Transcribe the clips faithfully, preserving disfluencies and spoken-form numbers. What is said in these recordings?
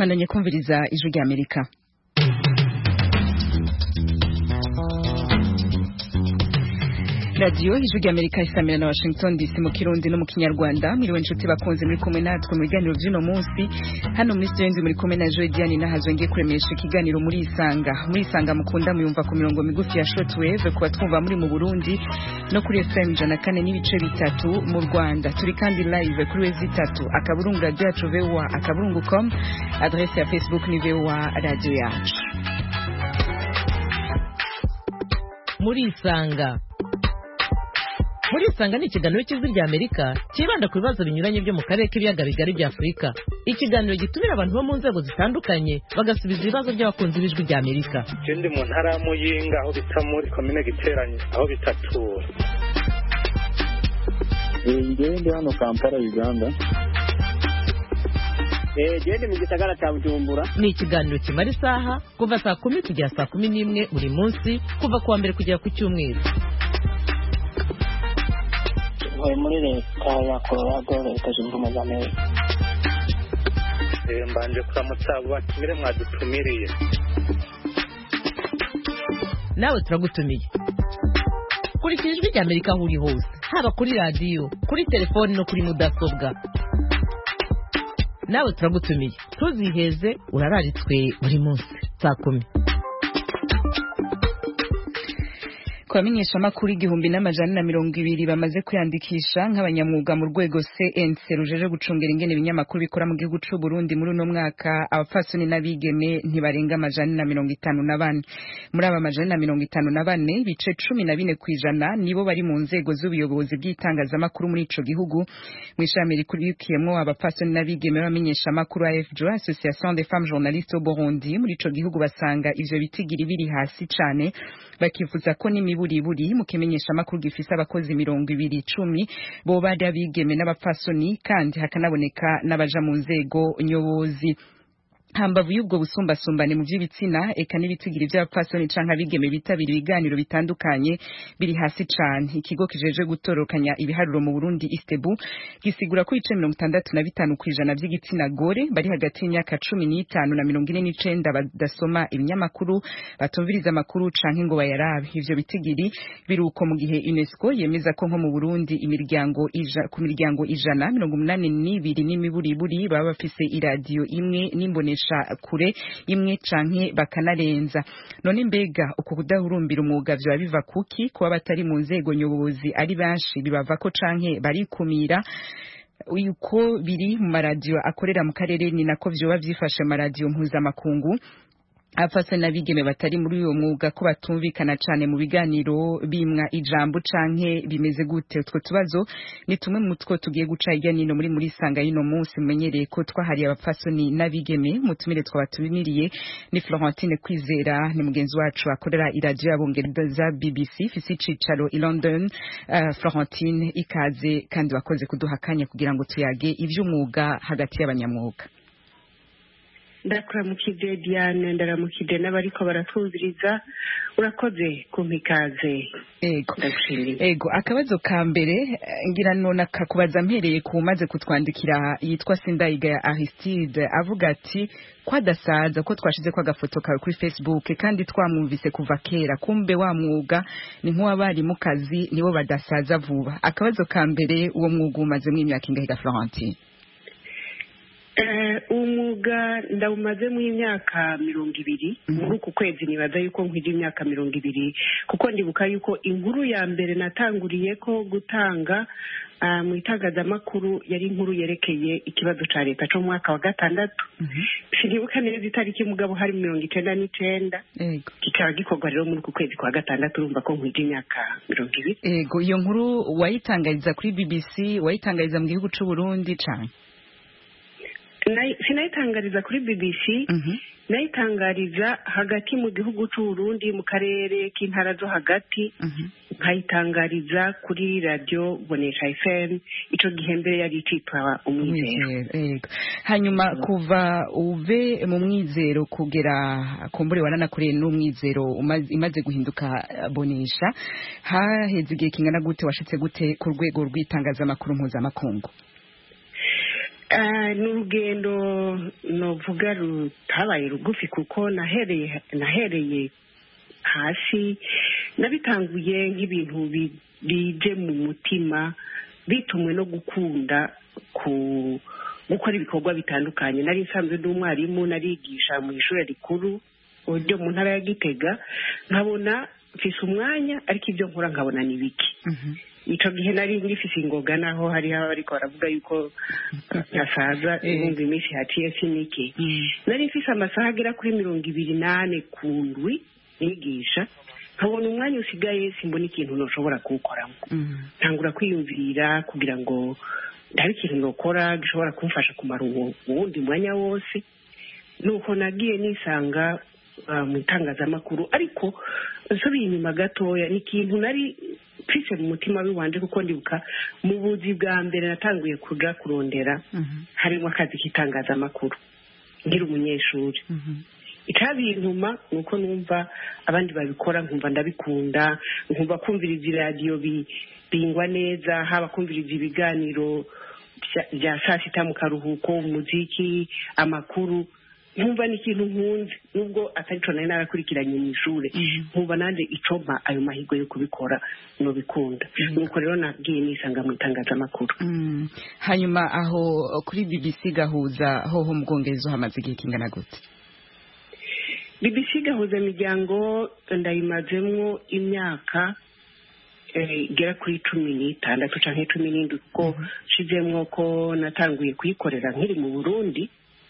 bandanye kumviriza ijwi rya Amerika. Radio ijwi rya Amerika isamira na Washington D C mu Kirundi no mu Kinyarwanda. Mwiriwe inshuti bakunze muri kumwe natwe mu biganiro by'uno munsi. Hano muri studio muri kumwe na Joy Diane nahazo ngiye kuremesha ikiganiro muri Isanga. Muri Isanga mukunda muyumva ku mirongo migufi ya shortwave kuba twumva muri mu Burundi no kuri F M ijana na kane n'ibice bitatu mu Rwanda. Turi kandi live kuri wezi itatu akaburungu radio yacu V O A akaburungu point com, adresse ya Facebook ni V O A radio yacu. Muri Isanga Muri Isanga ni ikiganiro cy'ijwi rya Amerika kibanda ku bibazo binyuranye byo mu karere k'ibiyaga bigari bya Afurika. Ikiganiro gitumira abantu bo mu nzego zitandukanye bagasubiza ibibazo by'abakunzi b'ijwi rya Amerika. Ndi mu ntara ya Muyinga aho bita muri commune Giteranye aho bitatura. Ngiye ndi hano Kampala Uganda. Eh gende mu gisagara cya Bujumbura. Ni ikiganiro kimara isaha kuva saa kumi kugera saa kumi n'imwe buri munsi kuva kuwa mbere kugera ku cyumweru. Muri leta ya Colorado leta zunze ubumwe za Amerika. Eh mbanje kuramutsa batumire mwadutumiriye. Nawe turagutumiye. Kuri ijwi rya Amerika aho uri hose, haba kuri radio, kuri telefone no kuri mudasobwa. Nawe turagutumiye. Tuziheze urararitswe buri munsi saa kumi. Kwamenyesha makuru igihumbi n'amajana na mirongo ibiri bamaze kwiyandikisha nk'abanyamwuga mu rwego C N C rujeje gucungera ingene ibinyamakuru bikora mu gihugu c'u Burundi muri uno mwaka. Abapfasoni n'abigeme ntibarenga amajana na mirongo itanu na bane. Muri aba majana na mirongo itanu na bane bice cumi na bine kwijana nibo bari mu nzego z'ubuyobozi bw'itangazamakuru muri ico gihugu. Mw'ishami rikurikiyemwo abapfasoni n'abigeme bamenyesha makuru A F J O, Association des Femmes Journalistes au Burundi, muri ico gihugu basanga ivyo bitigiri biri hasi cane, bakifuza ko n'imibu buri buri mu kimenyesha makuru gifise abakozi mirongo ibiri icumi bo bari abigeme n'abapfasoni kandi hakanaboneka n'abaja mu nzego nyobozi. Hambavu y'ubwo busumbasumbane mu by'ibitsina eka n'ibitigiri by'abapfasoni canke abigeme bitabira ibiganiro bitandukanye biri hasi cane. Ikigo kijeje gutorokanya ibiharuro mu Burundi Istebu gisigura ko ice mirongo itandatu na bitanu kwijana by'igitsina gore bari hagati y'imyaka cumi n'itanu na mirongo ine n'icenda badasoma ibinyamakuru, batumviriza amakuru canke ngo bayarabe. Ivyo bitigiri biruko mu gihe UNESCO yemeza ko nko mu Burundi imiryango ija ku miryango ijana mirongo umunani n'ibiri n'imiburiburi baba bafise iradiyo imwe n'imbonesha kure imwe canke bakanarenza. None mbega uko kudahurumbira umwuga vyo biva kuki kuba batari mu nzego nyobozi ari benshi bibava ko canke barikumira? Uko biri mu maradiyo akorera mu karere ni nako vyoba vyifashe maradiyo mpuzamakungu. Abapfasoni n'abigeme batari muri uyo mwuga ko batumvikana cane mu biganiro bimwa ijambo canke bimeze gute? Utwo tubazo ni tumwe mu two tugiye guca hirya nino muri muri Isanga y'ino munsi. Mumenyereye ko twahariye abapfasoni n'abigeme. Mutumire twabatumiriye ni Florentine Kwizera, ni mugenzi wacu akorera iradiyo y'Abongereza B B C ifise icicaro i London. Uh, Florentine ikaze kandi wakoze kuduha akanya kugira ngo tuyage ivy'umwuga hagati y'abanyamwuga. Ndakuramukije Diane, ndaramukije n'abariko baratwumviriza. Urakoze kumpikaze. Ego. Ego, akabazo ka mbere ngira none kakubaza mpereye ku maze kutwandikira yitwa Sindayiga ya Aristide avuga ati kwadasaza ko twashize kwa gafoto kawe kuri Facebook kandi twamwumvise kuva kera, kumbe wa mwuga ni nk'uwabari mu kazi nibo badasaza vuba. Akabazo ka mbere uwo mwuga umaze mu imyaka ingahe Florentine? Eh umuga ndawumaze mu imyaka mirongo ibiri. Muri ku kwezi nibaza yuko nkwije imyaka mirongo ibiri kuko ndibuka yuko inkuru ya mbere natanguriye ko gutanga uh, mu itangazamakuru yari inkuru yerekeye ikibazo ca leta cyo mu mwaka wa gatandatu. Sinibuka neza itariki mugabo hari mirongo icenda n'icenda. Ego. Kikaba gikorwa rero muri ku kwezi kwa gatandatu urumva ko nkwije imyaka mirongo ibiri. Ego, iyo nkuru wayitangariza kuri B B C, wayitangariza mu gihugu c'u Burundi cane? Sinayitangariza kuri B B C, mm-hmm. Nayitangariza hagati mu gihugu c'u Burundi mu karere k'intara zo hagati, mm-hmm. Nkayitangariza kuri radio Bonesha F M, ico gihe mbere yari citwa Umwizero. Yego. Hanyuma mm-hmm. kuva uve mu Mwizero kugera kumbure wananakoreye n'Umwizero imaze guhinduka Bonesha, haheze igihe kingana gute washitse gute ku rwego rw'itangazamakuru mpuzamakungu? Ah, ni urugendo novuga rutabaye rugufi kuko nahereye nahereye hasi nabitanguye nk'ibintu bi- bije mu mutima bitumwe no gukunda ku gukora ibikorwa bitandukanye. Nari nsanzwe ndi umwarimu, narigisha mu ishuri rikuru ryo mu ntara ya Gitega, nkabona mfise umwanya ariko ibyo nkora nkabona ni biki. Ico gihe nari ngifise ingoga naho hari abariko baravuga yuko nasaza ibihumbi iminsi haciye sinike. Nari mfise amasaha agera kuri mirongo ibiri nane ku ndwi nigisha, nkabona umwanya usigaye simbona ikintu noshobora kuwukoramo. Ntangura kwiyumvira kugira ngo hari ikintu nokora gishobora kumfasha kumara uwo wundi mwanya wose. Nuko nagiye nisanga uh, mu itangazamakuru, ariko nsubiye inyuma gatoya ni ikintu nari mfise mu mutima w'iwanje, kuko ndibuka mu buzi bwa mbere natanguye kuja kurondera harimo akazi k'itangazamakuru nkiri umunyeshuri. Icabintuma nuko numva abandi babikora, nkumva ndabikunda, nkumva kumviriza iradiyo bi- bingwa neza, haba kumviriza ibiganiro vya- vya saa sita mu karuhuko, umuziki, amakuru, nkumva ni ikintu nkunze nubwo atari co nari narakurikiranye mu ishure. Nkumva nanje icompa ayo mahirwe yo kubikora nobikunda. Nuko rero nagiye nisanga mu itangazamakuru. Mm. Hanyuma aho kuri B B C Gahuza hoho mu Bwongereza hamaze igihe kingana gute? B B C Gahuza Miryango ndayimazemwo imyaka eh, igera kuri cumi n'itandatu canke cumi n'indwi, kuko nshizemwo ko natanguye kuyikorera nkiri mu Burundi.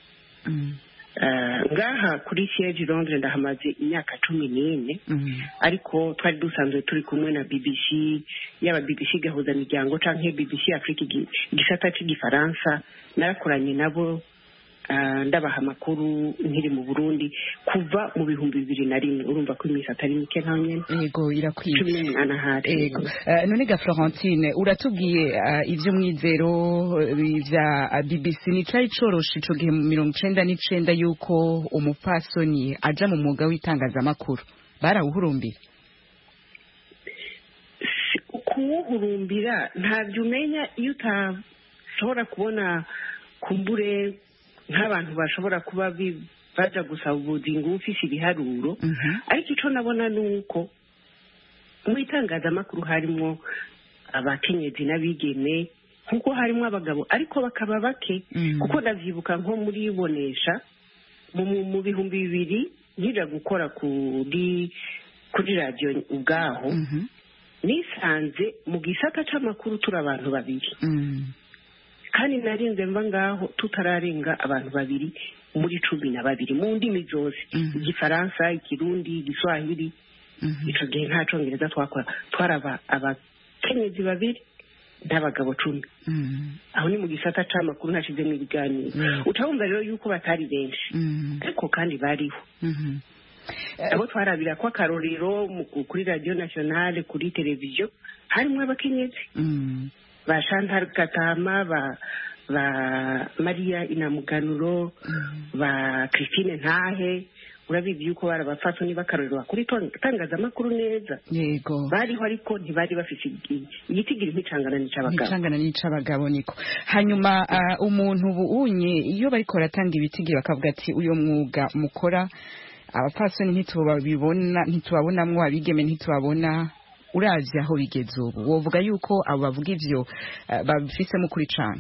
Uh, ngaha kuri siège Londres ndahamaze imyaka cumi n'ine, ariko twari dusanzwe turi kumwe na B B C, yaba B B C Gahuza Miryango canke B B C Afrique igi- igisata c'igifaransa, narakoranye nabo uh, ndabaha amakuru nkiri mu Burundi kuva mu bihumbi bibiri na rimwe. Urumva ko imisi atari mike nta nyene. Yego irakwiye. cumi n'umunani ahari. Yego. Uh, none ga Florentine uratubwiye uh, ivyo mwizero uh, vya uh, B B C ni cari coroshe ico gihe mu mirongo icenda n'icenda yuko umupfasoni aja mu mwuga w'itangazamakuru, barawuhurumbira? Si- kuwuhurumbira ntabyo umenya iyo utashobora kubona kumbure nk'abantu bashobora kuba bi- baja gusaba ubuzingo ufise ibiharuro. Ariko ico nabona nuko mu itangazamakuru harimo abakenyezi n'abigeme nkuko harimo abagabo, ariko bakaba bake. Kuko ndavyibuka nko muri Bonesha mu mu- mu bihumbi bibiri nkija gukora kuri kuri radio ubwaho, nisanze mu gisata c'amakuru turi abantu babiri, kandi narinze mva ngaho tutararenga abantu babiri muri cumi na babiri mu ndimi zose, igifaransa, ikirundi, igiswahili. Ico gihe nta congereza twakora, twaraba abakenyezi babiri n'abagabo cumi. Aho ni mu gisata c'amakuru nashizemwo ibiganiro. Utabumva rero yuko batari benshi, ariko kandi bariho. Abo twarabira ko akarorero mu- kuri radio nationale, kuri televiziyo harimo abakenyezi ba Chantal Katama, ba ba Maria Inamuganuro, ba Christine Ntahe. Urabizi yuko bari abapfasoni b'akarorero kuri itangazamakuru neza. Yego. Bariho ariko ntibari bafise igi- igitigiri nk'icangana n'icabagabo. Nicangana n'icabagabo niko. Hanyuma uh, umuntu buunye iyo bariko baratanga ibitigiri bakavuga ati uyo mwuga mukora abapfasoni ntitubabibona, ntitubabonamwo, abigeme ntitubabona, uravye aho bigeze ubu wovuga yuko abo bavuga ivyo uh, babifisemo kuri cane?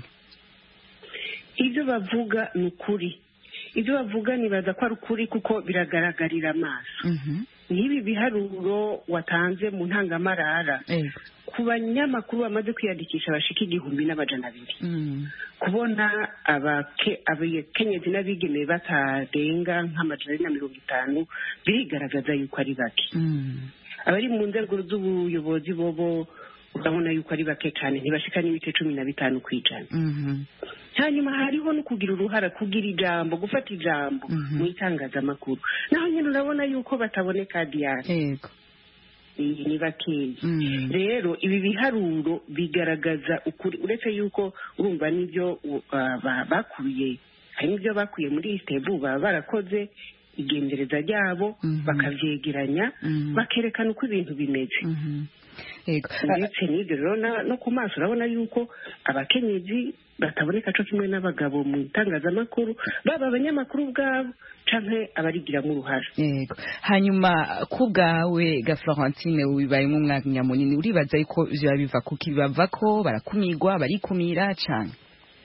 Ibyo bavuga ni ukuri, ibyo bavuga nibaza ko ari ukuri kuko biragaragarira amaso. Nk'ibi biharuro watanze mu ntangamarara ku banyamakuru bamaze kwiyandikisha bashika igihumbi n'amajana abiri, kubona abake- abakenyezi n'abigeme batarenga nk'amajana na mirongo itanu birigaragaza yuko ari bake. Abari mu nzego z'ubuyobozi bobo urabona yuko ari bake cyane, ntibashika n'ibice cumi na bitanu kw'ijana. Hanyuma hariho no kugira uruhara, kugira ijambo, gufata ijambo mu itangazamakuru, naho nyine urabona yuko bataboneka Diane. Yego. Iyi ni bakeya. Rero ibi biharuro bigaragaza ukuri, uretse yuko urumva n'ibyo uh, ba- bakuye, hari n'ibyo bakuye muri Istebu baba barakoze igendereza ryabo bakavyegeranya bakerekana uko ibintu bimeze. Yego. Ndetse n'ibyo rero na- no ku maso urabona yuko abakenyezi bataboneka co kimwe n'abagabo mu itangazamakuru baba abanyamakuru ubwabo canke abarigiramo uruhara. Yego. Hanyuma ku bwawe ga Florentine wibayemo umwanya munini uribaza yuko vyo biva kuki bava ko barakumigwa barikumira cane?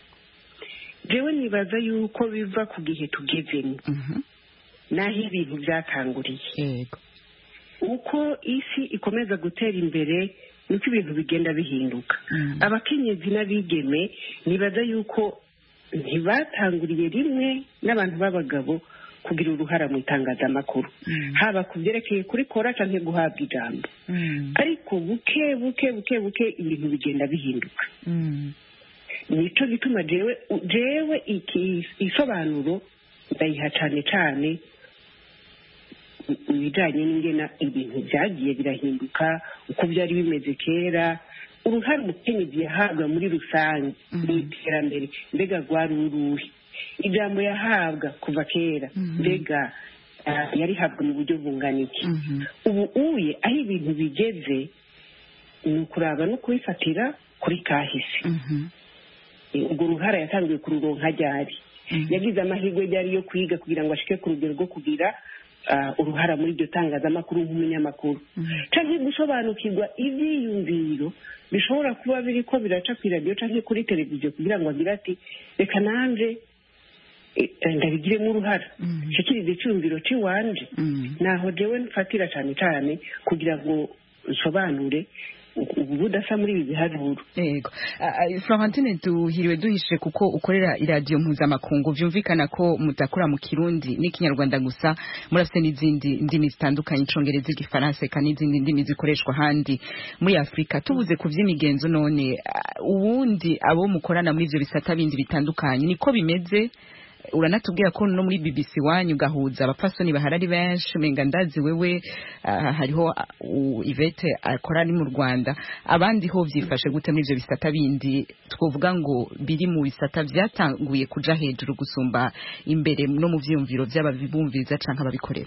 Jewe nibaza yuko biva ku gihe tugezemo. Mhm. Naho ibintu byatanguriye. Yego. Uko isi ikomeza gutera imbere nuko ibintu bigenda bihinduka. Mm. Abakenyezi n'abigeme nibaza yuko ntibatanguriye rimwe n'abantu b'abagabo kugira uruhara mu itangazamakuru. Mm. Haba ku byerekeye kuri kora canke guhabwa ijambo. Mm. Ariko buke buke buke buke ibintu bigenda bihinduka. Mm. Nico gituma jewe jewe iki isobanuro ndayiha cane cane ibijanye n'ingena ibintu byagiye birahinduka uko byari bimeze kera, uruhare umukenyezi yahabwa muri rusange mu iterambere mbega rwari uruhe, ijambo yahabwa kuva kera mbega yarihabwa mu buryo bungana iki. Ubu uye aho ibintu bigeze ni ukuraba no kubifatira kuri kahise. Ubwo ruhara yatangiye kururonka ryari, yagize amahirwe ryari yo kwiga kugira ngo ashike ku rugero rwo kugira uruhara muri iryo tangazamakuru nk'umunyamakuru, canke gusobanukirwa ivyiyumviro bishobora kuba biriko biraca kw'iradiyo canke kuri televiziyo kugira ngo agire ati reka nanje ndabigiremo uruhara nshikirize iciyumviro ciwanje. Naho jewe mfatira cane cane kugira ngo nsobanure ubu budasa muri ibi biharuro. Yego. Florentine duhiriwe duhishe kuko ukorera iradiyo mpuzamakungu vyumvikana ko mudakora mu Kirundi n'ikinyarwanda gusa, murafite n'izindi ndimi zitandukanye, icongereza, igifaransa eka n'izindi ndimi zikoreshwa handi muri Afrika. Tubuze ku vy'imigenzo none ubundi abo mukorana muri ivyo bisata bindi bitandukanye niko bimeze? Uranatubwira ko no muri B B C wanyu gahuza abapfasoni baharari benshi, menga ndazi wewe uh, hariho uh, Yvette akora ari mu Rwanda, abandi ho vyifashe gute muri ivyo bisata bindi twovuga ngo biri mu bisata vyatanguye kuja hejuru gusumba imbere no mu vyumviro vy'ababibumviriza canke ababikorera?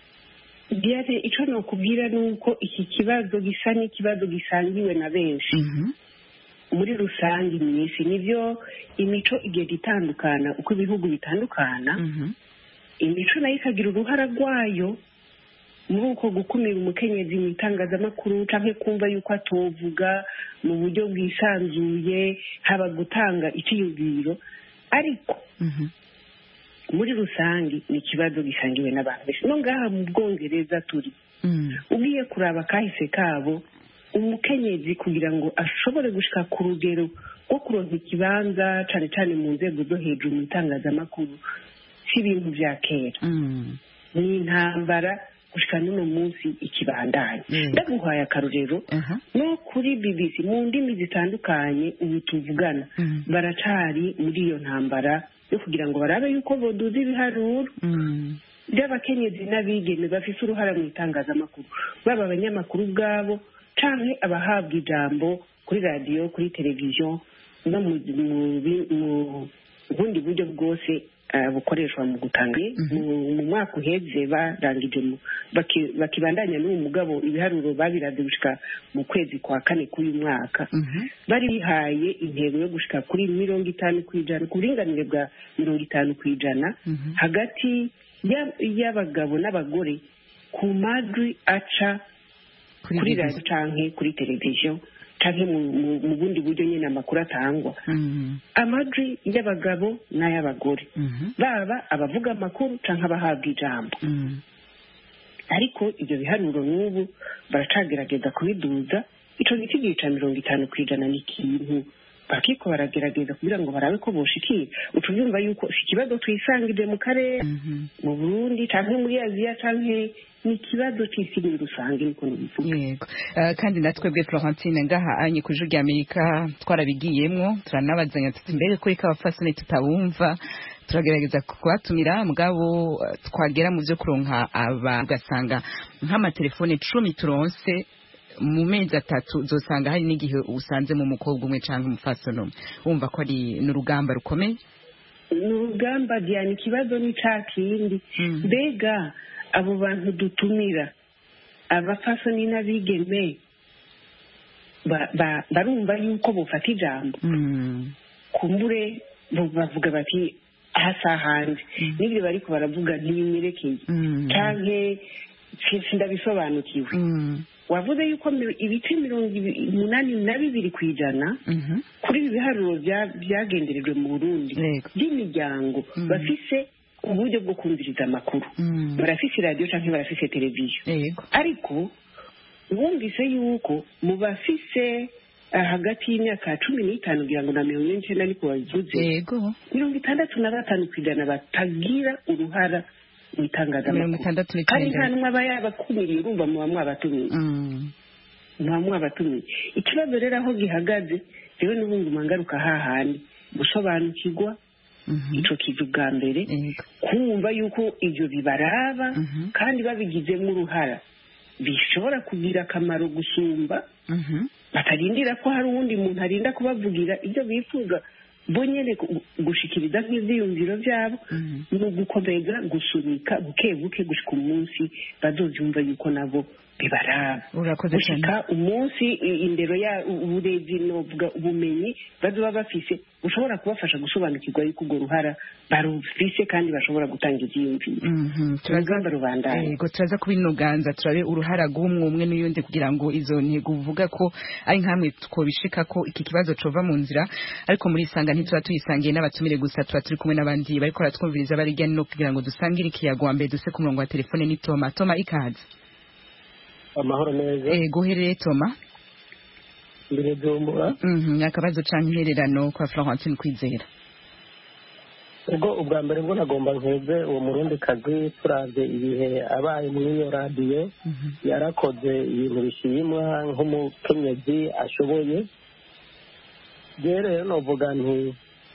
Diane, ico no kubwira nuko iki kibazo gisa n'ikibazo gisangiwe na benshi. Mhm. Muri rusange mwisi nivyo imico igenda itandukana uko ibihugu bitandukana. Mhm. Imico nayo ikagira uruhara rwayo muri uko gukumira umukenyezi mu itangazamakuru canke kumva yuko atovuga mu buryo bwisanzuye, haba gutanga iciyumviro. Ariko Mhm. muri rusange ni ikibazo gisangiwe n'abantu benshi. No ngaha mu Bwongereza turi Mhm. ugiye kuraba kahise kabo, umukenyezi kugira ngo ashobore gushika ku rugero rwo kuronka ikibanza cane cane mu nzego zo hejuru mu itangazamakuru si ibintu vya kera. Mhm. Ni intambara gushika n'uno munsi ikibandanya. Mm. Ndaguhaye akarorero Uh-huh. no kuri B B C mu ndimi zitandukanye ubu tuvugana Mm. baracari muri iyo ntambara yo kugira ngo barabe yuko boduza ibiharuro Mhm. by'abakenyezi n'abigeme bafise uruhara mu itangazamakuru, baba abanyamakuru ubwabo canke abahabwa ijambo kuri radiyo, kuri televiziyo no mu bundi buryo bwose bukoreshwa mu gutanga. Mu mwaka uheze barangije bakibandanya n'uwo mugabo ibiharuro babiraze gushika mu kwezi kwa kane k'uyu mwaka. Bari bihaye intego yo gushika kuri mirongo itanu kw'ijana ku buringanire bwa mirongo itanu kw'ijana hagati y'abagabo n'abagore ku majwi aca kuri radiyo canke kuri televiziyo canke mu bundi buryo nyene amakuru atangwa. Amajwi y'abagabo n'ay'abagore, baba abavuga amakuru canke abahabwa ijambo. Ariko ivyo biharuro n'ubu baracagerageza kubiduza, ico giti ca mirongo itanu kw'ijana ni ikintu bakiko baragerageza kugira ngo barabe ko boshikira. Utuvyumva yuko si ikibazo twisangije mu karere mu Burundi canke muri Aziya canke ni ikibazo c'isi muri rusange niko nibivuga. Yego. Uh, kandi natwebwe Florentine ngaha anye ku Ijwi ry'Amerika twarabigiyemwo turanabazanya tuti mbere ko ika abafasoni tutabumva turagerageza kubatumira mugabo uh, twagera mu vyo kuronka aba ugasanga nk'amatelefone cumi turonse mu mezi atatu uzosanga hari n'igihe usanze mu mukobwa umwe canke umufasoni umwe, wumva ko ari n'urugamba rukomeye. N'urugamba Diane, ikibazo ni ca kindi. Mbega abo bantu dutumira abafasoni n'abigeme barumva yuko bofata ijambo kumbure bavuga bati hasa hanze n'ibyo bariko baravuga ntibimwerekeye canke sindabisobanukiwe wavuze yuko ibice mirongo umunani na bibiri ku ijana kuri ibi biharuro byagenderejwe mu Burundi by'imiryango bafise uburyo bwo kumviriza amakuru barafise radiyo cyangwa barafise televiziyo ariko wumvise yuko mu bafise hagati y'imyaka cumi n'itanu kugira ngo na mirongo ine n'icyenda ariko babivuze mirongo itandatu na gatanu ku ijana batagira uruhara mu itangazamakuru kandi nta n'umwe aba yabakumiriye urumva muba mwabatumiye muba mwabatumiye ikibazo rero aho gihagaze rero n'ubundi mangaruka hahandi gusobanukirwa ico kizu bwa mbere kumva yuko ivyo bibaraba kandi babigizemo uruhara bishobora kugira akamaro gusumba batarindira ko hari uwundi muntu arinda kubavugira ibyo bifuza bo nyene gushikiriza nk'ivyiyumviro vyabo no gukomeza gusunika buke buke gushika umunsi bazovyumva yuko nabo bibaraba gushika umunsi indero ya uburezi novuga ubumenyi bazoba bafise bushobora kubafasha gusobanukirwa yuko urwo ruhara barufise kandi bashobora gutanga ivyiyumviro turagamba rubandanye yego turaza kubinoganza turabe uruhara rw'umwe umwe n'uyundi kugira ngo izo ntego uvuga ko ari nkamwe twobishika ko iki kibazo cova mu nzira ariko muri isanga ntituba tuyisangiye n'abatumire gusa tuba turi kumwe n'abandi bariko baratwumviriza bari no kugira ngo dusangire ikiyago wa mbere duse ku murongo wa telefone ni Toma Toma ikaze amahoro neza ego herere Toma mbere Bujumbura mhm akabazo canke intererano kwa Florentine Kwizera ubwo ubwa mbere bwo nagomba nkeze uwo murundi kazi turavye ibihe abaye muri iyo radio yarakoze ibintu bishimwa nk'umukenyezi ashoboye rero novuga nti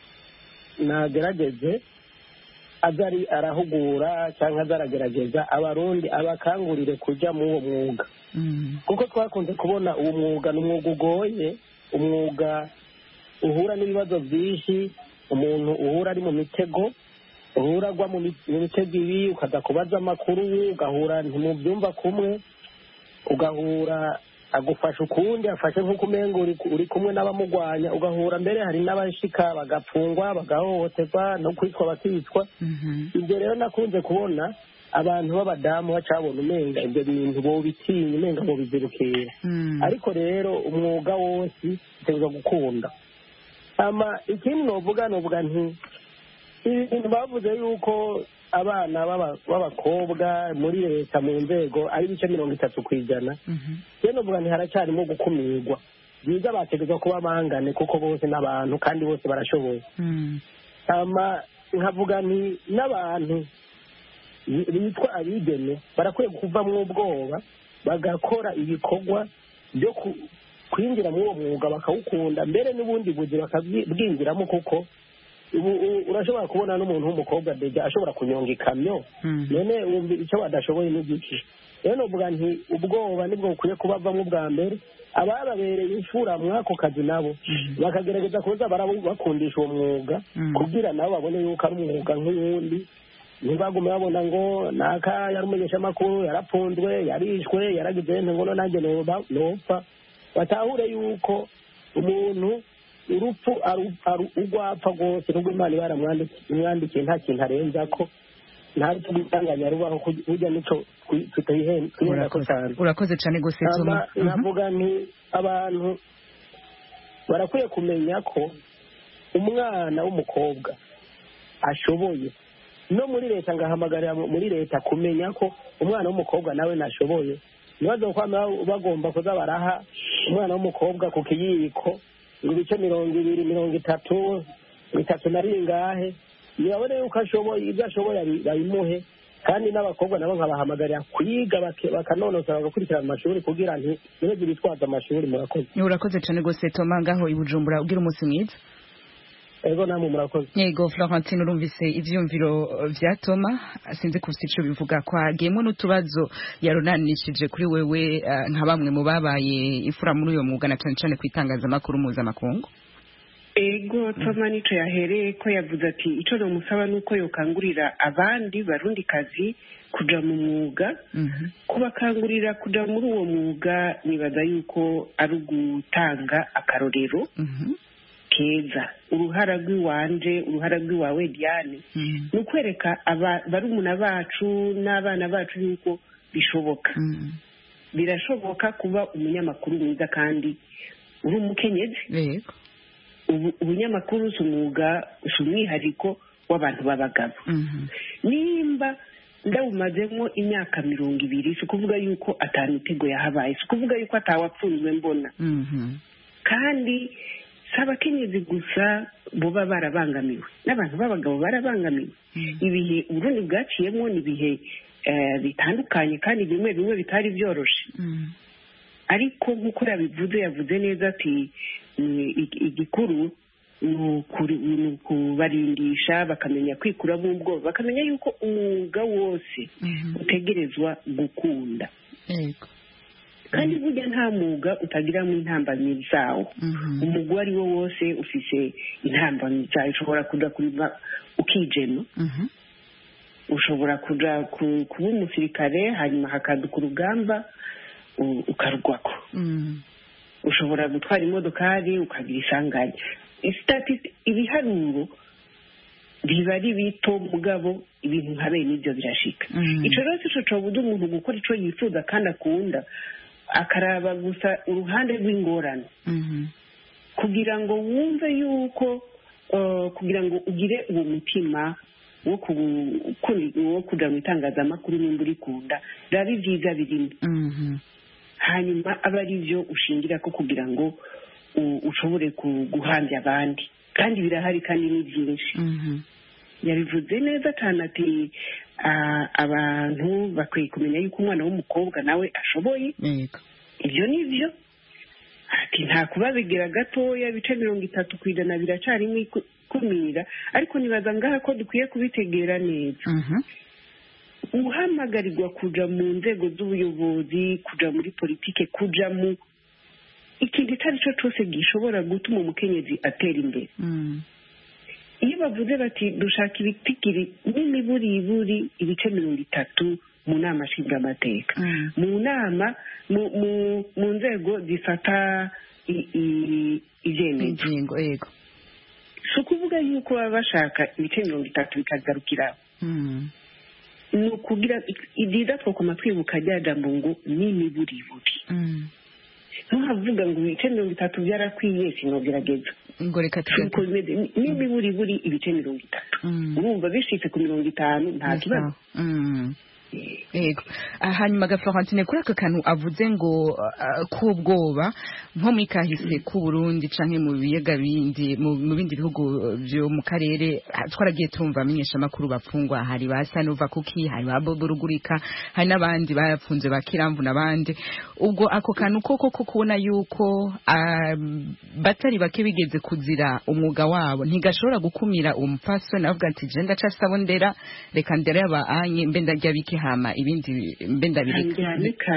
nagerageze azari arahugura cyangwa azaragerageza abarundi abakangurire kuja mu uwo mwuga kuko twakunze kubona uwo mwuga n'umwuga ugoye umwuga uhura n'ibibazo byinshi umuntu uhura ari mu mitego uhura agwa mu mitego ibi ukaza kubaza amakuru ugahura ntimubyumva kumwe ugahura agufasha ukundi afashe nk'uko umenga uri kumwe n'abamugwanya ugahura mbere hari n'abashika bagapfungwa bagahohoterwa no kwitwa bakicwa ibyo rero nakunze kubona abantu b'abadamu bacabona umenga ibyo bintu bobitinya umenga bobizirukira ariko rero umwuga wose utegerezwa gukunda ama ikindi novuga novuga nti ibintu bavuze yuko abana b'abakobwa muri leta mu nzego ari ibice mirongo itatu ku ijana rero novuga nti haracyarimo gukumirwa byiza bategerezwa kuba bangane kuko bose n'abantu kandi bose barashoboye ama nkavuga nti n'abantu bitwa abigeme barakwiye kuvamwo ubwoba bagakora ibikorwa byo kwinjira muri uwo mwuga bakawukunda mbere n'ubundi buzi bakabwinjiramo kuko urashobora kubona n'umuntu w'umukobwa deja ashobora kunyonga ikamyo none wumva icyo badashoboye n'igiki rero novuga nti ubwoba nibwo bukwiye kubavamo bwa mbere abababereye imfura mwako kazi nabo bakagerageza kuza bakundisha uwo mwuga kugira nabo babone yuko ari umwuga nk'uwundi ntibagume babona ngo naka yari umumenyeshamakuru yarapfunzwe yarishwe yaragize ngo nanjye nopfa batahure yuko umuntu urupfu urwapfa rwose nubwo imana baramwandikiye nta kintu arenza ko nta rupfu rwitanganya rubaho burya nico twihenda ko cyane urakoze cyane gose Toma navuga nti abantu barakwiye kumenya ko umwana w'umukobwa ashoboye no muri leta ngahamagarira muri leta kumenya ko umwana w'umukobwa nawe nashoboye nibazo kwama bagomba kuza baraha umwana w'umukobwa ku kiyiko ngo ibice mirongo ibiri mirongo itatu bitatu na ringahe niyabone yuko ashoboye ibyo ashoboye bayimuhe kandi n'abakobwa nabo nkabahamagarira kwiga bakanonosora bagakurikirana amashuri kugira nti nibe bitwaza amashuri murakoze urakoze cyane gose Toma ngaho i Bujumbura ugira umunsi mwiza ego namwe murakoze yego Florentine urumvise ivyumviro vya Toma sinzi kufite ico bivuga kwagiyemo n'utubazo yaronanishije kuri wewe uh, nka bamwe mu babaye ifura muri uyo mwuga na cyane cyane kwitangaza makuru mpuzamakungu ego Toma nico yahereye ko yavuze ati ico no musaba nuko yokangurira abandi barundi kazi kuja mu mwuga kubakangurira kuja muri uwo mwuga nibaza yuko ari ugutanga akarorero keza uruhara rw'iwanje uruhara rw'iwawe Diane ni ukwereka barumuna bacu n'abana bacu yuko bishoboka birashoboka kuba umunyamakuru mwiza kandi uri umukenyezi. ubunyamakuru si umwuga si umwihariko w'abantu b'abagabo. nimba ndawumazemo imyaka mirongo ibiri si ukuvuga yuko atamitego yahabaye si ukuvuga yuko atawapfunzwe mbona kandi si abakenyezi gusa boba barabangamiwe n'abantu b'abagabo barabangamiwe. ibihe uburundi bwaciyemo ni ibihe bitandukanye kandi bimwe bimwe bitari byoroshe ariko nk'uko yabivuze yavuze neza ati igikuru ni ukubarindisha bakamenya kwikuramo ubwoba bakamenya yuko umwuga wose utegerezwa gukunda kandi burya nta mwuga utagiramo intambamyi zawo. umwuga uwo ari wo wose ufise intambamyi zawo ushobora kuja kurima ukijema ushobora kuja kuba umusirikare hanyuma hakaduka urugamba ukarugwako ushobora gutwara imodokari ukagira isanganya. ibiharuro biba ari bito mugabo ibintu nka bene ibyo birashika. ico rero sico cobuza umuntu gukora ico yifuza kandi akunda akaraba gusa uruhande rw'ingorane kugira ngo wumve yuko kugira ngo ugire uwo mutima wo kuja mu itangazamakuru nimba urikunda raba ibyiza birimo hanyuma aba ari byo ushingira ko kugira ngo ushobore guhambya abandi kandi birahari kandi ni byinshi. yabivuze neza cyane ati abantu bakwiye kumenya yuko umwana w'umukobwa nawe ashoboye. ibyo ni byo ati nta kubabigira gatoya ibice mirongo itatu ku ijana biracarimo ikumira ariko nibaza ngaha ko dukwiye kubitegera neza. uhamagarirwa kuja mu nzego z'ubuyobozi kuja muri politike kuja mu ikintu icyo ari cyo cyose gishobora gutuma umukenyezi atera imbere. iyo bavuze bati dushaka ibitigiri n'imiburiburi ibice mirongo itatu mu nama nshingamateka mu nama mu nzego zifata ibyemezo si ukuvuga yuko baba bashaka ibice mirongo itatu bikagarukiraho. ni ukugira ibyiza twakoma twibuka rya jambo ngo n'imiburiburi ntuhavuga ngo ibice mirongo itatu byarakwiye sinogerageza ngo reka tugeze n'imiburiburi ibice mirongo itatu urumva bishitse ku mirongo itanu nta kibazo. Ego hanyuma Florentine kuri aka kantu avuze ngo kubwoba nko muri kahise ku Burundi canke mu biyaga bindi mu bindi bihugu byo mu karere twaragiye tumva amenyesha makuru bapfungwa hari basa nova kuki hari baburugurika hari nabandi barapfunze bakiramvu nabandi ubwo ako kantu koko ko kubona yuko batari bake bigeze kuzira umwuga wabo ntigashobora gukumira umfaso navuga ati je ndaca sabondera reka ndere aba anye mbe ndarya biki hama ibindi mbenda bireka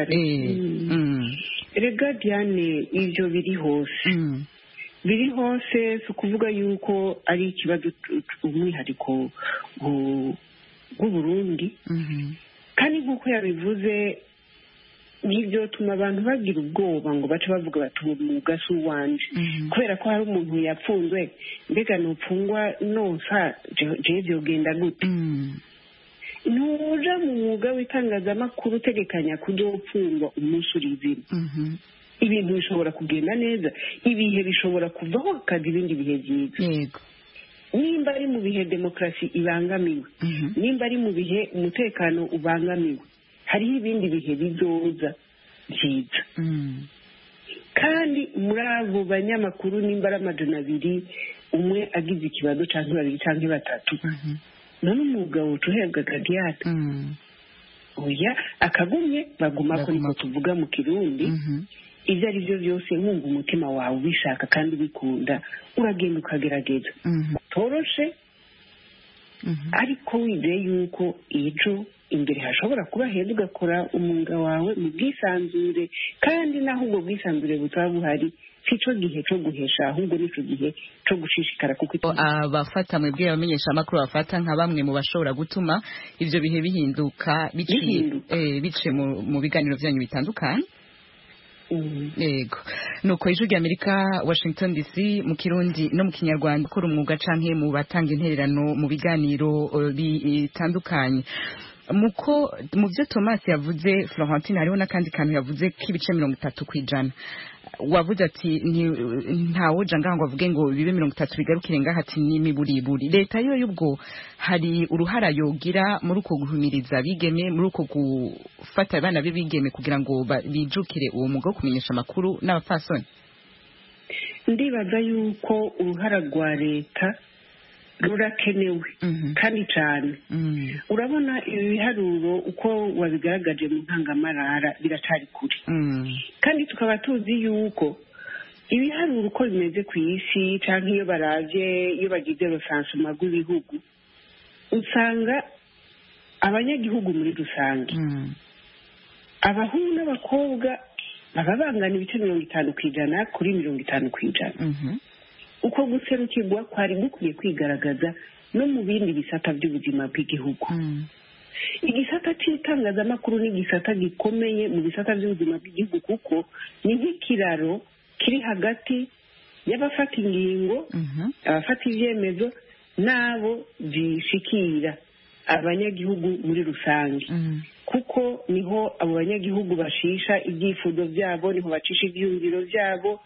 rega Diane ivyo biri hose biri hose si ukuvuga yuko ari ikibazo umwihariko w'Uburundi kandi nk'uko yabivuze n'ibyo tuma abantu bagira ubwoba ngo bace bavuga bati umwuga si uwanje kubera ko hari umuntu yapfunzwe mbega nupfungwa nonsa jewe vyogenda gute. ntuja mu mwuga w'itangazamakuru utegekanya kuzopfungwa umunsi uri izina. ibintu bishobora kugenda neza ibihe bishobora kuvaho hakaza ibindi bihe byiza. nimba ari mu bihe demokarasi ibangamiwe nimba ari mu bihe umutekano ubangamiwe hariho ibindi bihe bizoza byiza. kandi muri abo banyamakuru nimba ari amajana abiri umwe agize ikibazo cyangwa babiri cyangwa batatu none umwuga wucu uhebwa Diane oya akagumye baguma ko niko tuvuga mu Kirundi. ibyo ari byo byose nkunga umutima wawe ubishaka kandi ubikunda uragenda ukagerageza toroshe ariko wizeye yuko ejo imbere hashobora kuba heza ugakora umwuga wawe mu bwisanzure kandi naho ubwo bwisanzure butaba buhari sico gihe cyo guhesha ahubwo nico gihe cyo gushishikara kuko abafata mu bwiye bamenyesha amakuru bafata nka bamwe mu bashobora gutuma ivyo bihe bihinduka biciye eh bice mu biganiro byanyu bitandukanye. yego nuko ijwi rya Amerika Washington D C mu Kirundi no mu Kinyarwanda ukora umwuga canke mu batanga intererano mu biganiro bitandukanye muko mu byo Thomas yavuze Florentine hariho nakandi kantu yavuze k'ibice mirongo itatu kwijana wavuze ati ntawo janga ngo avuge ngo bibe mirongo itatu bigarukire ngaha ati ni miburiburi leta yo yubwo hari uruhara yogira muri uko guhumiriza bigeme muri uko gufata abana b'ibigeme kugira ngo bijukire uwo mugo kumenyesha makuru n'abafasoni ndibaza yuko uruhara rwa leta rurakenewe kandi cyane urabona ibi biharuro uko wabigaragaje mu ntangamarara biracari kure kandi tukaba tuzi yuko ibiharuro uko bimeze ku isi cyangwa iyo baravye iyo bagize rusansuma rw'ibihugu usanga abanyagihugu muri rusange abahungu n'abakobwa baba bangana ibice mirongo itanu ku ijana kuri mirongo itanu ku ijana uko guserukirwa kwari gukwiye kwigaragaza no mu bindi bisata by'ubuzima bw'igihugu igisata cy'itangazamakuru ni igisata gikomeye mu bisata by'ubuzima bw'igihugu kuko ni nk'ikiraro kiri hagati y'abafata ingingo abafata ibyemezo n'abo zishikira abanyagihugu muri rusange kuko niho abo banyagihugu bashisha ibyifuzo byabo niho bacisha ibyiyumviro byabo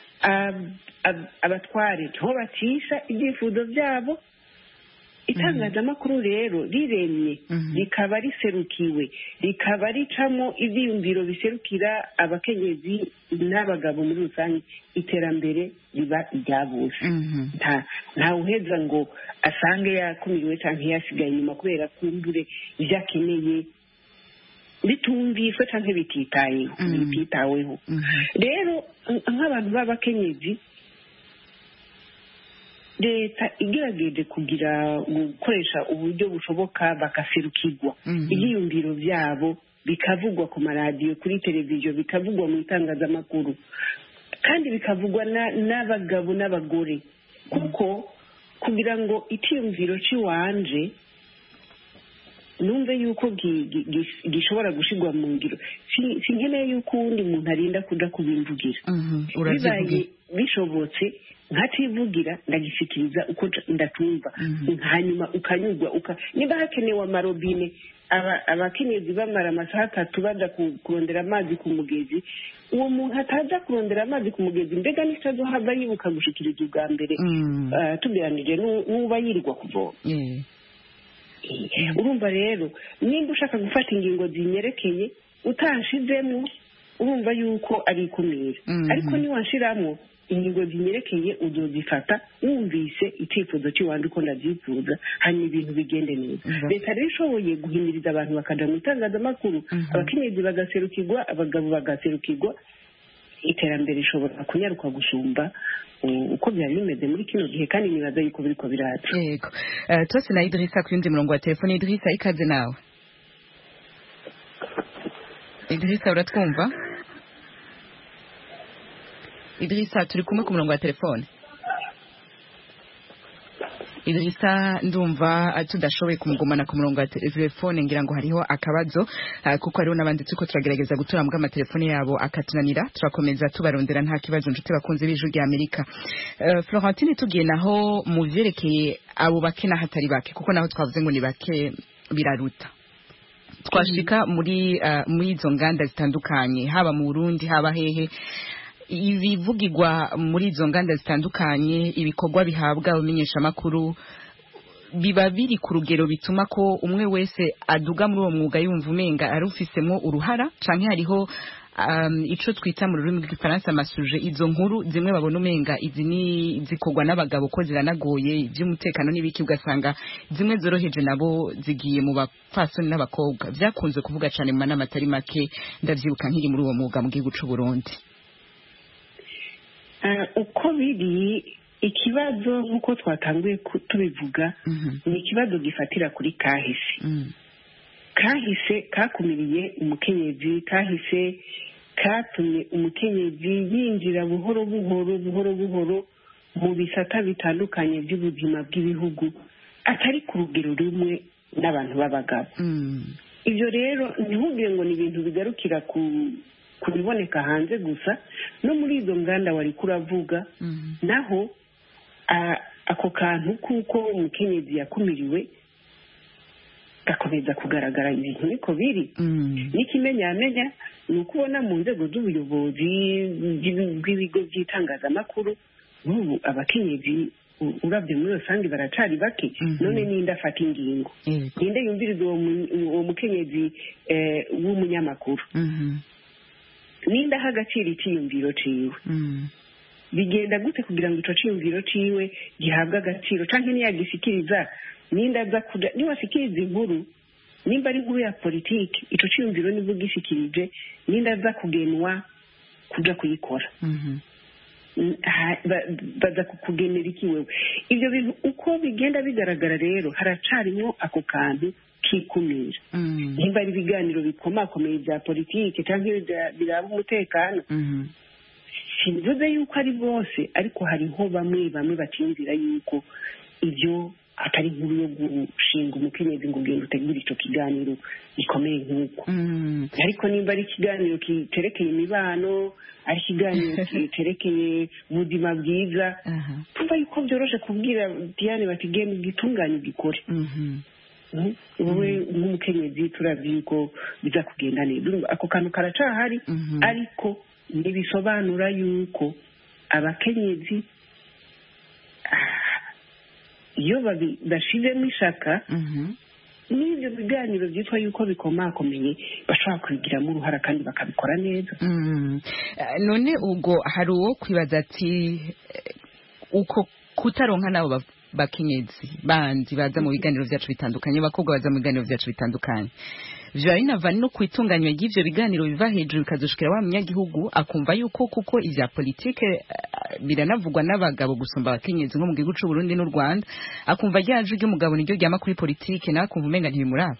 abatware niho bacisha ibyifuzo byabo itangazamakuru rero riremye rikaba riserukiwe rikaba ricamo ibyiyumviro biserukira abakenyezi n'abagabo muri rusange iterambere riba irya bose nta uheza ngo asange yakumiriwe cyangwa yasigaye inyuma kubera kumbure ibyo akeneye bitumviswe cyangwa bititayeho bititaweho rero nk'abantu b'abakenyezi leta igerageje kugira gukoresha uburyo bushoboka bagaserukirwa ibyiyumviro byabo bikavugwa ku maradiyo kuri televiziyo bikavugwa mu itangazamakuru kandi bikavugwa n'abagabo n'abagore kuko kugira ngo icyiyumviro cy'iwanje numve yuko gishobora gushirwa mu ngiro sinkeneye yuko uwundi muntu arinda kuja kubimvugira bibaye bishobotse nkativugira ndagishikiriza uko ndatumva hanyuma ukanyurwa niba hakenewe amarobine abakenyezi bamara amasaha atatu baja kurondera amazi ku mugezi uwo muntu ataja kurondera amazi ku mugezi mbega nitazohava yibuka gushikiriza ubwa mbere tugeranije n'uba yirirwa kuvoma urumva rero nimba ushaka gufata ingingo zinyerekeye utanshizemo urumva yuko ari ikumira ariko niwanshiramo ingingo zinyerekeye uzozifata wumvise icyifuzo cy'iwandi uko ndabyifuza hanyuma ibintu bigende neza leta rero ishoboye guhimiriza abantu bakaja mu itangazamakuru abakenyezi bagaserukirwa abagabo bagaserukirwa iterambere rishobora kunyaruka gusumba uko byari bimeze muri kino gihe kandi nibaza yuko biriko biraza yego twese na Idrissa ku yundi murongo wa telefone Idrissa ikaze nawe Idrissa uratwumva Idrissa turi kumwe ku murongo wa telefone Idrissa ndumva tudashoboye kumugumana ku murongo wa telefone ngira ngo hariho akabazo uh, kuko hariho n'abandi tuko turagerageza gutura mu amatelefone yabo akatunanira turakomeza tubarondera nta kibazo nshuti bakunze b'ijwi rya Amerika uh, Florentine tugiye naho mu vyerekeye abo bake na hatari bake kuko naho twavuze ngo ni bake biraruta twashika muri uh, muri izo nganda zitandukanye haba mu Burundi haba hehe ibivugirwa muri izo nganda zitandukanye ibikorwa bihabwa abamenyesha makuru biba biri ku rugero bituma ko umwe wese aduga muri uwo mwuga yumva umenga arufisemo uruhara canke hariho um, ico twita mu rurimi rw'igifaransa amasuje izo nkuru zimwe babona umenga izi ni zikorwa n'abagabo ko ziranagoye iby'umutekano n'ibiki ugasanga zimwe zoroheje nabo zigiye mu bapfasoni n'abakobwa byakunze kuvuga cane mu manama atari make ndavyibuka nkiri muri uwo mwuga mu gihugu c'u Burundi. uko biri ikibazo nk'uko twatanguye tubivuga ni ikibazo gifatira kuri kahise kahise kakumiriye umukenyezi kahise katumye umukenyezi yinjira buhoro buhoro buhoro buhoro mu bisata bitandukanye by'ubuzima bw'ibihugu atari ku rugero rumwe n'abantu b'abagabo ibyo rero ntihubwire ngo ni ibintu bigarukira ku kubiboneka hanze gusa no muri izo nganda wari kuravuga naho ako kantu kuko umukenyezi yakumiriwe gakomeza kugaragara ibintu niko biri n'ikimenyamenya ni ukubona mu nzego z'ubuyobozi bw'ibigo by'itangazamakuru n'ubu abakenyezi urabye muri rusange baracari bake none ninde afata ingingo ninde yumviriza uwo mukenyezi w'umunyamakuru ninde aha agaciro icyiyumviro ciwe bigenda gute kugira ngo ico ciyumviro ciwe gihabwe agaciro canke niyagisikiriza ninde aza kuja niwasikiriza inkuru nimba ari inkuru ya politiki ico ciyumviro nibwo gishikirije ninde aza kugenwa kuja kuyikora baza kukugenera iki wewe ibyo bintu uko bigenda bigaragara rero haracarimo ako kantu kikumira nimba ari ibiganiro bikomakomeye bya politiki cyangwa biraba umutekano simvuze yuko ari bose ariko hariho bamwe bamwe bacinzira yuko ibyo atari inkuru yo gushinga umukenyezi ngo ugende utegure icyo kiganiro gikomeye nk'uko ariko nimba ari ikiganiro kiterekeye imibano ari ikiganiro kiterekeye ubuzima bwiza tumva yuko byoroshe kubwira Diane bati genda ugitunganye ugikore wowe nk'umukenyezi turazi yuko biza kugenda neza ako kantu karacahari ariko ntibisobanura yuko abakenyezi iyo bashizemo ishaka n'ibyo biganiro byitwa yuko bikomakomeye bashobora kubigiramo uruhara kandi bakabikora neza none ubwo hari uwo kwibaza ati uko kutaronka nabo bakenyezi bandi baza mu biganiro byacu bitandukanye abakobwa baza mu biganiro byacu bitandukanye vyari nava no kwitunganywa y'ivyo biganiro biva hejuru bikazoshikira wa munyagihugu akumva yuko kuko ivya politike uh, biranavugwa n'abagabo gusumba abakenyezi nko mu gihugu c'u Burundi n'u Rwanda akumva ryaje ry'umugabo niryo ryama kuri politike nakumva umenga ntibimuraba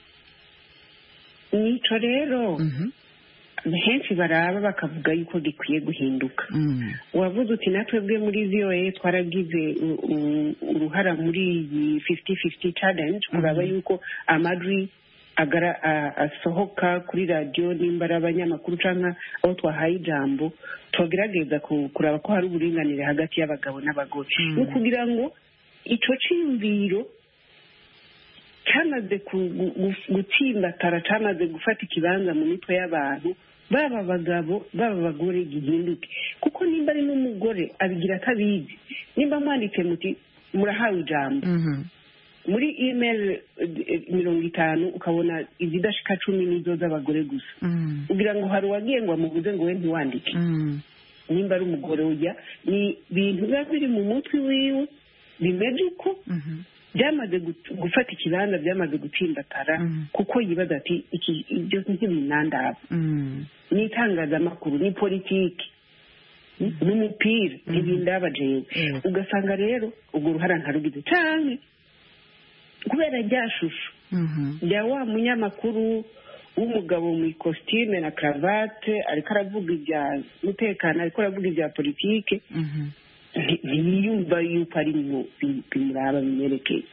nico rero henshi baraba bakavuga yuko gikwiye guhinduka wavuze uti natwebwe muri V O A twaragize uruhara muri iyi fifty fifty challenge kuraba yuko amadri agara asohoka kuri radio nimba ari abanyamakuru canka aho twahaye ijambo tugerageza kuraba ko hari uburinganire hagati y'abagabo n'abagore no kugira ngo ico ciyumviro cyamaze gutsimbatara cyamaze gufata ikibanza mu mitwe y'abantu baba abagabo baba abagore gihinduke kuko nimba ari n'umugore abigira atabizi nimba mwanditse muti murahawe ijambo muri email mirongo itanu ukabona izidashika cumi n'izo z'abagore gusa kugira ngo hari uwagiye ngo amubuze ngo we ntiwandike nimba ari umugore ujya ni ibintu biba biri mu mutwe wiwe bimeze uko byamaze gufata ikibanza byamaze gutsindatara kuko yibaza ati ibyo ntibinandaba ni itangazamakuru ni politiki n'umupira ntibindaba jewe ugasanga rero ubwo ruhara ntarugize cyane kubera rya shusho rya wa munyamakuru w'umugabo mu ikositime na karavate ariko aravuga ibya mutekano ariko aravuga ibya politike ntiyumva yuko ari bimuraba bimwerekeye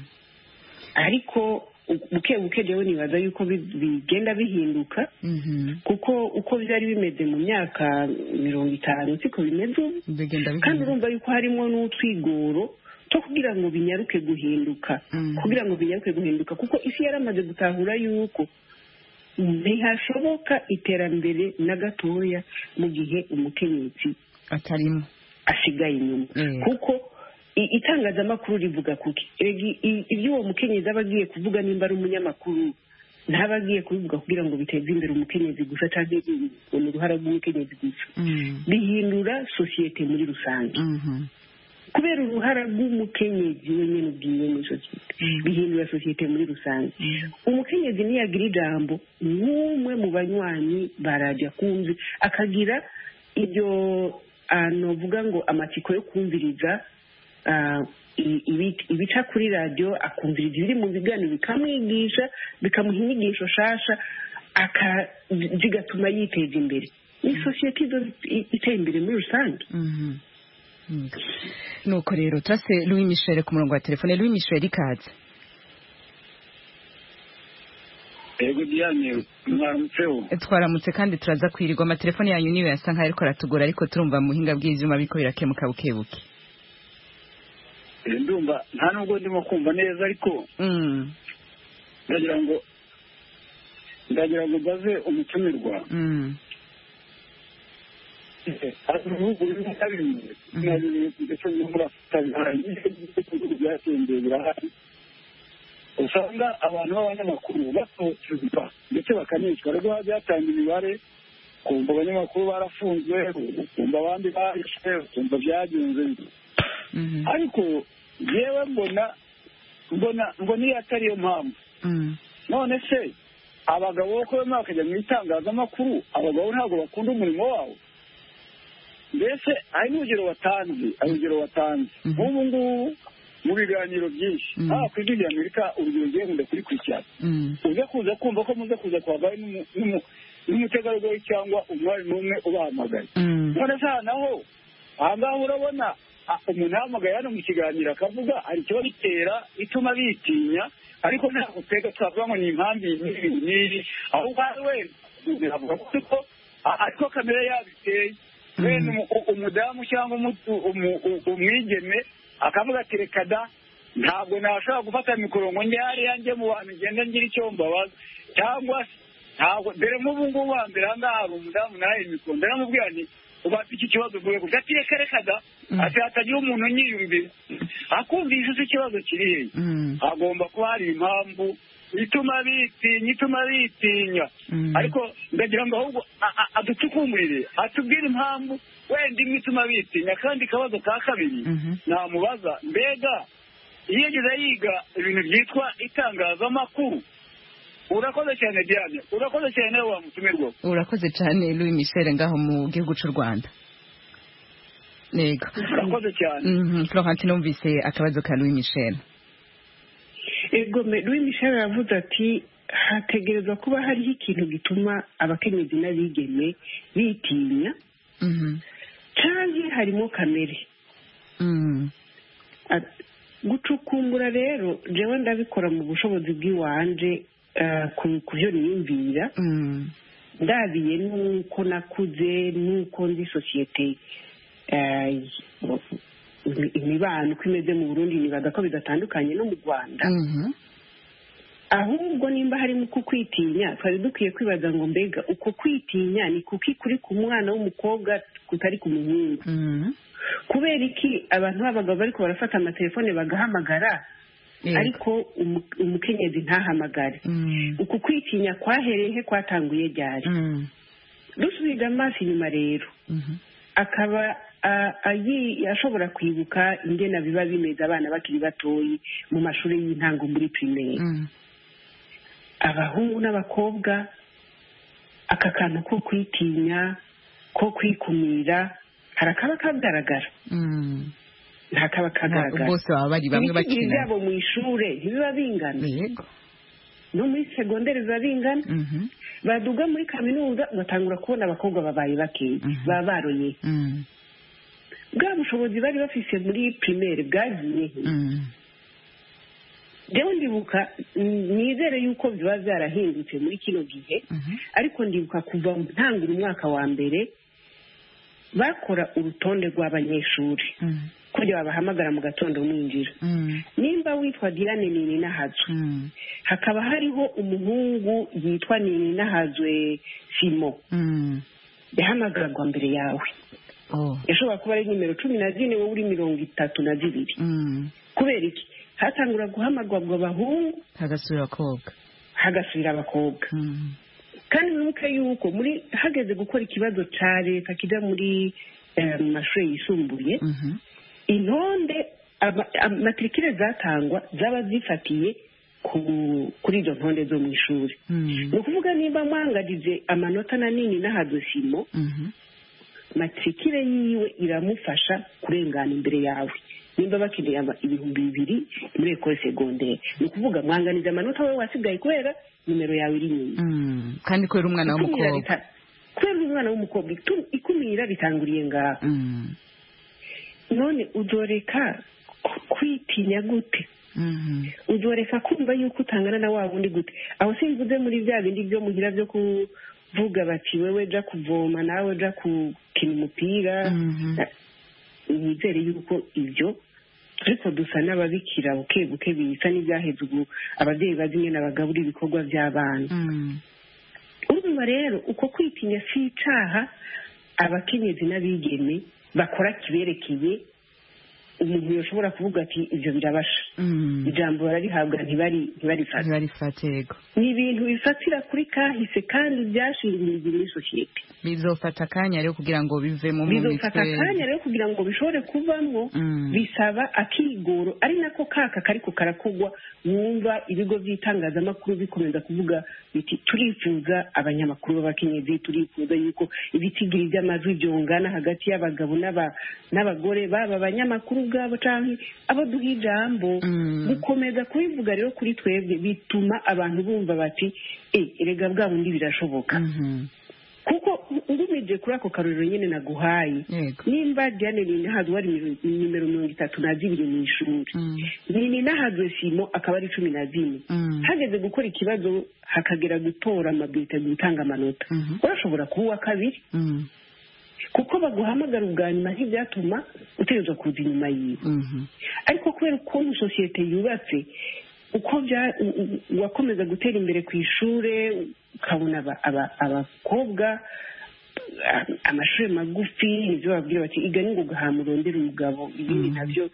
ariko buke buke rero nibaza yuko bigenda bihinduka kuko uko byari bimeze mu myaka mirongo itanu siko bimeze ubu kandi urumva yuko harimo n'utwigoro to kugira ngo binyaruke guhinduka kugira ngo binyaruke guhinduka kuko isi yaramaze gutahura yuko ntihashoboka iterambere na gatoya mu gihe umukenyezi atarimo asigaye inyuma kuko itangazamakuru rivuga kuki ibyo uwo mukenyezi aba agiye kuvuga nimba ari umunyamakuru ntaba agiye kubivuga kugira ngo biteze imbere umukenyezi gusa cyangwa mu ruhara rw'umukenyezi gusa bihindura sosiyete muri rusange kubera uruhara rw'umukenyezi wenyine ubwiwe muri sosiyete bihindura sosiyete muri rusange umukenyezi niyagira ijambo nk'umwe mu banywanyi barajya kumva akagira ibyo novuga ngo amatsiko yo kumviriza ibica kuri radiyo akumviriza ibiri mu biganiro bikamwigisha bikamuha inyigisho shasha zigatuma yiteza imbere ni sosiyete iteye imbere muri rusange nuko rero turase Louis Michel ku murongo wa telefone. Louis Michel ikaze. Ego Diane mwaramutseho. Twaramutse kandi turaza kwirirwa amatelefone yanyu niyo yasa nkaho ariko aratugora ariko turumva mu buhinga bw'ivyuma biko birakemuka bukebuke. Ndumva nta nubwo ndimo kumva neza ariko mm ndagira ngo ndagira ngo baze umutumirwa. mm Hari ubu bimwe kabiri n'abiri ndetse n'umurafitanye byatembeye birahari. Usanga abantu b'abanyamakuru batotezwa ndetse bakanicwa rero byatanga imibare kumva abanyamakuru barafunzwe kumva abandi bahishe kumva byagenze ariko yewe mbona mbona mbona iyo atari yo mpamvu none se abagabo ko bakajya mu itangazamakuru abagabo ntabwo bakunda umurimo wabo mbese ari n'urugero watanze ari urugero watanze nk'ubu ngubu mu biganiro byinshi aha ku ijwi ry'Amerika urugero ngiye nkunda kurikurikirana uze kuza kumva ko muze kuza kwagaye n'umutegarugori cyangwa umwari n'umwe ubahamagaye none se naho aha ngaha urabona umuntu ahamagaye hano mu kiganiro akavuga hari ikiba bitera ituma bitinya ariko ntabwo twega twavuga ngo ni impamvu n'iri n'iri ahubwo we umuntu avuga ko ariko kamere yabiteye wenda umudamu cyangwa umwigeme akavuga ati reka da ntabwo nashobora gufata mikoro ngo njye yanjye mu bantu ngenda ngira icyo mbabaza cyangwa ntabwo dore nk'ubu ngubu wa mbere aha ngaha hari umudamu nawe mikoro ndaramubwira nti ubafite iki kibazo uvuye kuko ati reka reka da ati hatagira umuntu unyiyumvira akumvisha se ikibazo kiri hehe hagomba kuba hari impamvu ituma bitinya ituma bitinya ariko ndagira ngo ahubwo aducukumurire atubwire impamvu wenda imwe ituma bitinya kandi akabazo ka kabiri namubaza mbega iyo yageze yiga ibintu byitwa itangazamakuru urakoze cyane Diane urakoze cyane nawe wamutumirwa urakoze cyane Louis Michel ngaho mu gihugu cy'u Rwanda nego urakoze cyane mhm Florentine numvise akabazo ka Louis Michel. Ego Louis Michel aravuze ati hategerezwa kuba hariho ikintu gituma abakenyezi n'abigeme bitinya mhm cyane harimo kamere mhm gucukumbura rero jewe ndabikora mu bushobozi bw'iwanje ku byo niyumvira ndabiye nuko nakuze nuko ndi sosiyete imibano uko imeze mu Burundi nibaza ko bidatandukanye no mu Rwanda ahubwo nimba harimo uko kwitinya twari dukwiye kwibaza ngo mbega uko kwitinya ni kuki kuri ku mwana w'umukobwa kutari ku muhungu kubera iki abantu b'abagabo bariko barafata amatelefone bagahamagara ariko umukenyezi ntahamagare uku kwitinya kwahereye kwatanguye ryari dusubiza amaso inyuma rero akaba ashobora kwibuka ingena biba bimeze abana bakiri batoyi mu mashuri y'intango muri primaire abahungu n'abakobwa aka kantu ko kwitinya ko kwikumira harakaba kagaragara nta kaba kagaragara bose baba bari bamwe bakina byabo mu ishure ntibiba bingana yego no muri segonderi biba bingana baduga muri kaminuza batangura kubona abakobwa babaye bakeya baba baroye bwa bushobozi bari bafise muri primaire bwagiye rero ndibuka nizere yuko biba byarahindutse muri kino gihe ariko ndibuka kuva ntangura umwaka wa mbere bakora urutonde rw'abanyeshuri kugira babahamagara mu gatondo mwinjira nimba witwa Diane Nini Nahazwe hakaba hariho umuhungu yitwa Nini Nahazwe Simo yahamagarwa mbere yawe yashobora kuba ari nimero cumi na zine wowe uri mirongo itatu na zibiri kubera iki hatangura guhamagarwa abahungu hagasubira abakobwa hagasubira abakobwa kandi mwibuke yuko muri hageze gukora ikibazo cya leta kijya muri mu mashuri yisumbuye intonde matrikire zatangwa zaba zifatiye kuri izo ntonde zo mu ishuri ni ukuvuga nimba mwangarize amanota manini n'ahadosimo matrikire yiwe iramufasha kurengana imbere yawe nimba bakeneye ibihumbi bibiri muri ekole segonderi ni ukuvuga mwanganiza amanota wowe wasigaye kubera nimero yawe iri inyuma kandi kubera umwana w'umukobwa kubera umwana w'umukobwa ikumira bitanguriye ngaho none udoreka kwitinya gute uzoreka kumva yuko utangana na wa wundi gute. Aho simvuze muri bya bindi byo muhira byo kuvuga bati wewe ja kuvoma nawe ja gukina umupira. Nizere yuko ibyo ariko dusa n'ababikira buke buke bisa n'ibyaheze ubu ababyeyi bazi nyine abagabura ibikorwa by'abana. Urumva rero uko kwitinya si icaha abakenyezi n'abigeme bakora kiberekeye umuntu yoshobora kuvuga ati ibyo birabasha. Ijambo bararihabwa ntibari ntibarifate. Yego, ni ibintu bifatira kuri kahise kandi byashingiye muri sosiyete. Bizofata akanya rero kugira ngo bive mu mitwe, bizofata akanya rero kugira ngo bishobore kuvamo. Bisaba akigoro, ari nako kaka kariko karakogwa. Wumva ibigo by'itangazamakuru bikomeza kuvuga biti turifuza abanyamakuru b'abakenyezi, turifuza yuko ibitigiri by'amajwi byongana hagati y'abagabo n'abagore, baba abanyamakuru ubwabo canke abo duha ijambo. Gukomeza kubivuga rero kuri twebwe bituma abantu bumva bati eh erega bwa bundi birashoboka. Kuko ngumije kuri ako karorero nyene naguhaye, nimba Diane ni hazo wari nimero mirongo itatu na zibiri mu ishuri, ni nahazo Simo akaba ari cumi na zine. Hageze gukora ikibazo hakagera gutora amabwite gutanga amanota, urashobora kuba kabiri. Kuko baguhamagara ubwanyuma ntibyatuma utegerezwa kuza inyuma yiwe. Ariko kubera ukuntu sosiyete yubatse, uko wakomeza gutera imbere ku ishure, ukabona abakobwa amashuri magufi nivyo babwira bati iga ningo gahamurondera umugabo, ibindi navyo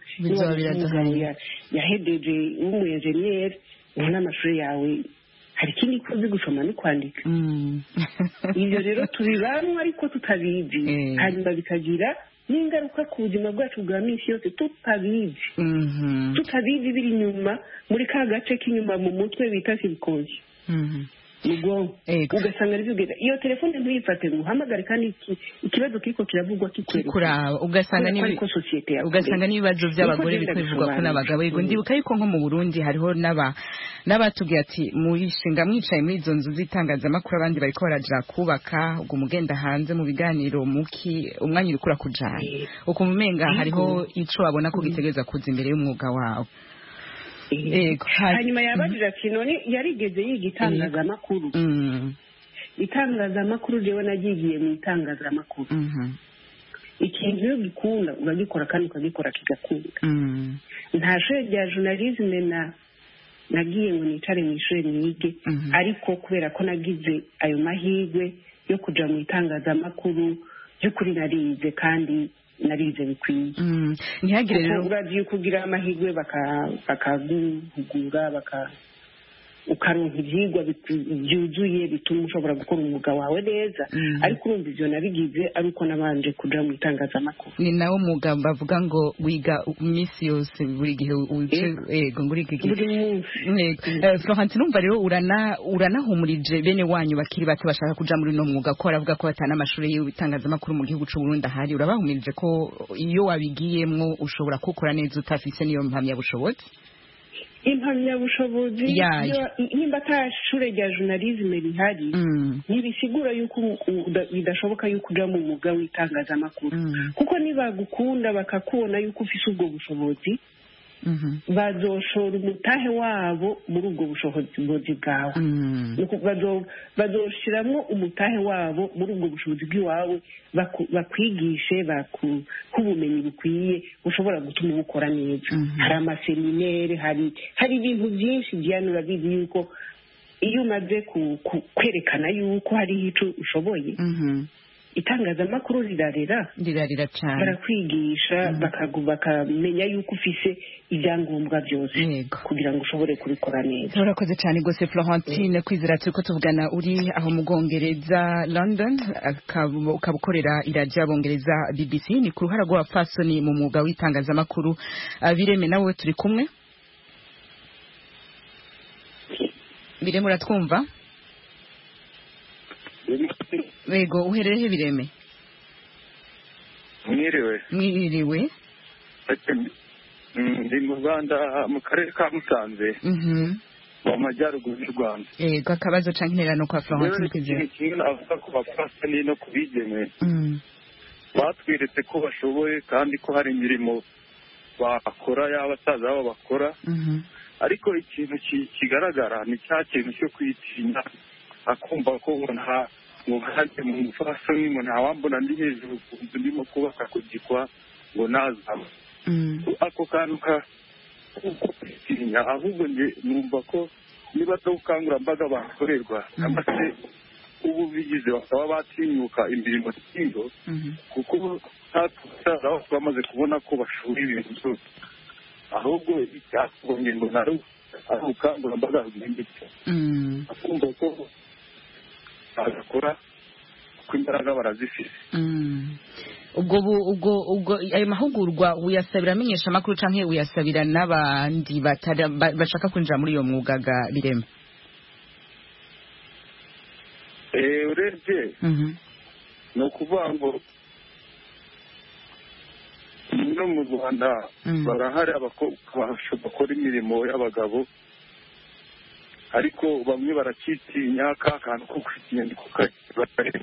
yahedeje w'umu engineer ubona amashuri yawe hari ikindi kuzi gusoma no kwandika. Ibyo rero tubibamwe ariko tutabizi, hanyuma bikagira n'ingaruka ku buzima bwacu bwa minsi yose tutabizi. Tutabizi biri inyuma muri ka gace k'inyuma mu mutwe bita sibikozi. Mugo ugasanga rivugera iyo telefone ntuyifate nguhamagare kandi ikibazo kiko kiravugwa kikuraba, ugasanga ni ugasanga n'ibibazo by'abagore bikwivuga ko n'abagabo. Yego, ndibuka yuko nko mu Burundi hariho naba nabatubwiye ati murishinga mwicaye muri izo nzu z'itangazamakuru abandi bariko baraja kubaka, ubwo mugenda hanze mu biganiro muki umwanya urikura kujana ukumumenga hariho ico babona ko gitegereza kuza imbere y'umwuga wawe. Ego, hanyuma yabajije ati none yarigeze yiga itangazamakuru. Itangazamakuru jewe nagiye mu itangazamakuru. Ikintu iyo gikunda uragikora kandi ukagikora kigakunda. Nta shure rya journalisme na nagiye ngo nicare mu ishure nige, ariko kubera ko nagize ayo mahirwe yo kuja mu itangazamakuru yo kuri narize kandi narize bikwiye. Ntihagire rero uragiye kugira amahirwe bakaguhugura baka ukaronka ivyigwa byuzuye bituma ushobora gukora umwuga wawe neza. Ariko urumva ivyo nabigize ariko nabanje kuja mu itangazamakuru. Ni nawo mwuga bavuga ngo wiga imisi yose buri gihe ego nguri iki buri munsi. Florentine, numva rero urana uranahumurije bene wanyu bakiri bato bashaka kuja muri no mwuga ko aravuga ko batana amashuri y'itangazamakuru mu gihugu c'u Burundi ahari, urabahumirije ko iyo wabigiyemwo ushobora gukora neza utafise niyo mpamya bushobozi? Impamyabushobozi nimba ata shure rya journalisme rihari, ntibisigura yuko bidashoboka yuko uja mu mwuga w'itangazamakuru. Kuko nibagukunda bakakubona yuko ufise ubwo bushobozi, bazoshora umutahe wabo muri ubwo bushobozi bwawe. Bazoshiramwo umutahe wabo muri ubwo bushobozi bw'iwawe, bakwigishe bakuha ubumenyi bukwiye ushobora gutuma ubukora neza. Hari amaseminere, hari hari ibintu byinshi Diane urabizi yuko iyo umaze kwerekana yuko hariho ico ushoboye, itangazamakuru rirarera rirarira cyane, barakwigisha bakamenya yuko ufise ibyangombwa byose kugira ngo ushobore kubikora neza. Urakoze cyane gose Florentine, kwizera turiko tuvugana uri aho mu Bwongereza London, ukabukorera iradio y'Abongereza B B C. Ni ku ruhara rwa fasoni mu mwuga w'itangazamakuru. Bireme nawe turi kumwe? Bireme uratwumva? Wego, uherereye Bireme? Mwiriwe. Mwiriwe. Ndi mu Rwanda mu karere ka Musanze. Mhm. Mu majyaruguru y'u Rwanda. Yego, akabazo canke interano kwa Florentine kwizera. Ikintu avuga ko bafasha no kubigeme. Mhm. Batwiretse ko bashoboye kandi ko hari imirimo bakora y'abasaza babo bakora ariko ikintu kigaragara ni cya kintu cyo kwitinya akumva ko nta muhande mu mufasoni ngo ntawambona ndi hejuru ku nzu ndimo kubaka ku gikwa ngo nazaba ako kantu ka kwitinya ahubwo nge numva ko niba atawukangurambaga bakorerwa cyangwa se ubu bigize bakaba batinyuka imirimo y'ingo kuko ntasaza aho bamaze kubona ko bashoboye ibintu byose ahubwo icyakubonye ngo nari ari ubukangurambaga bwimbitse akumva ko bagakora kuko imbaraga barazifite ubwo ubwo ubwo ayo mahugurwa uyasabira amenyesha amakuru canke uyasabira n'abandi bashaka kwinjira muri iyo mwuga ga Birema? eh urebye ni ukuvuga ngo no mu Rwanda barahari abakobwa bakora imirimo y'abagabo ariko bamwe barakitinya ka kantu ko kwitinya ndiko kare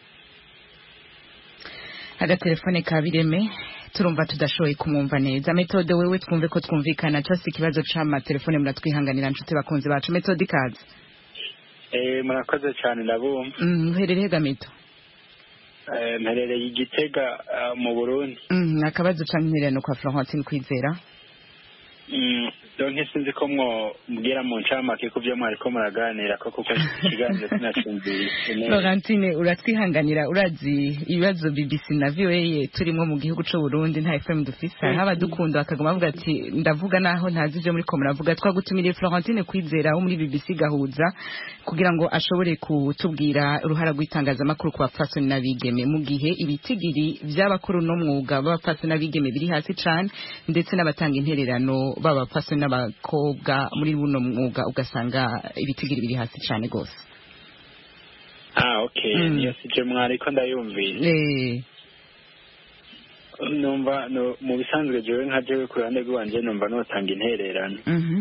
agatelefone ka Bireme turumva tudashoboye kumwumva neza. Methode wewe twumve ko twumvikana cyose ikibazo c'ama telefone muratwihanganira nshuti bakunze bacu. Methode kazi eh murakoze cyane ndabumva. Mhm uherereye Gameto? Eh mperereye Igitega mu Burundi. Mhm akabazo cankererano kwa Florentine Kwizera. Mm donc sinzi ko mwo mbwira mu ncamake ku byo mwari ko muraganira ko kuko ikiganiro sinacumbiye. Florentine uratwihanganira urazi ibibazo B B C na V O A turimo mu gihugu c'u Burundi nta F M dufise haba dukunda akaguma avuga ati ndavuga naho ntazi byo muri ko muravuga twagutumiriye Florentine Kwizera wo muri B B C gahuza kugira ngo ashobore kutubwira uruhara rw'itangazamakuru ku bapfasoni n'abigeme mu gihe ibitigiri by'abakuru no mwuga b'abapfasoni n'abigeme biri hasi cane ndetse n'abatanga intererano b'abapfasoni n'abakobwa muri buno mwuga ugasanga ibitigiri biri hasi cyane gose. Ah okay mm. Yes je mwari ko ndayumvira. Eh numva no mu bisanzwe jewe nka jewe ku rande rwanje numva no tanga intererano. Mhm.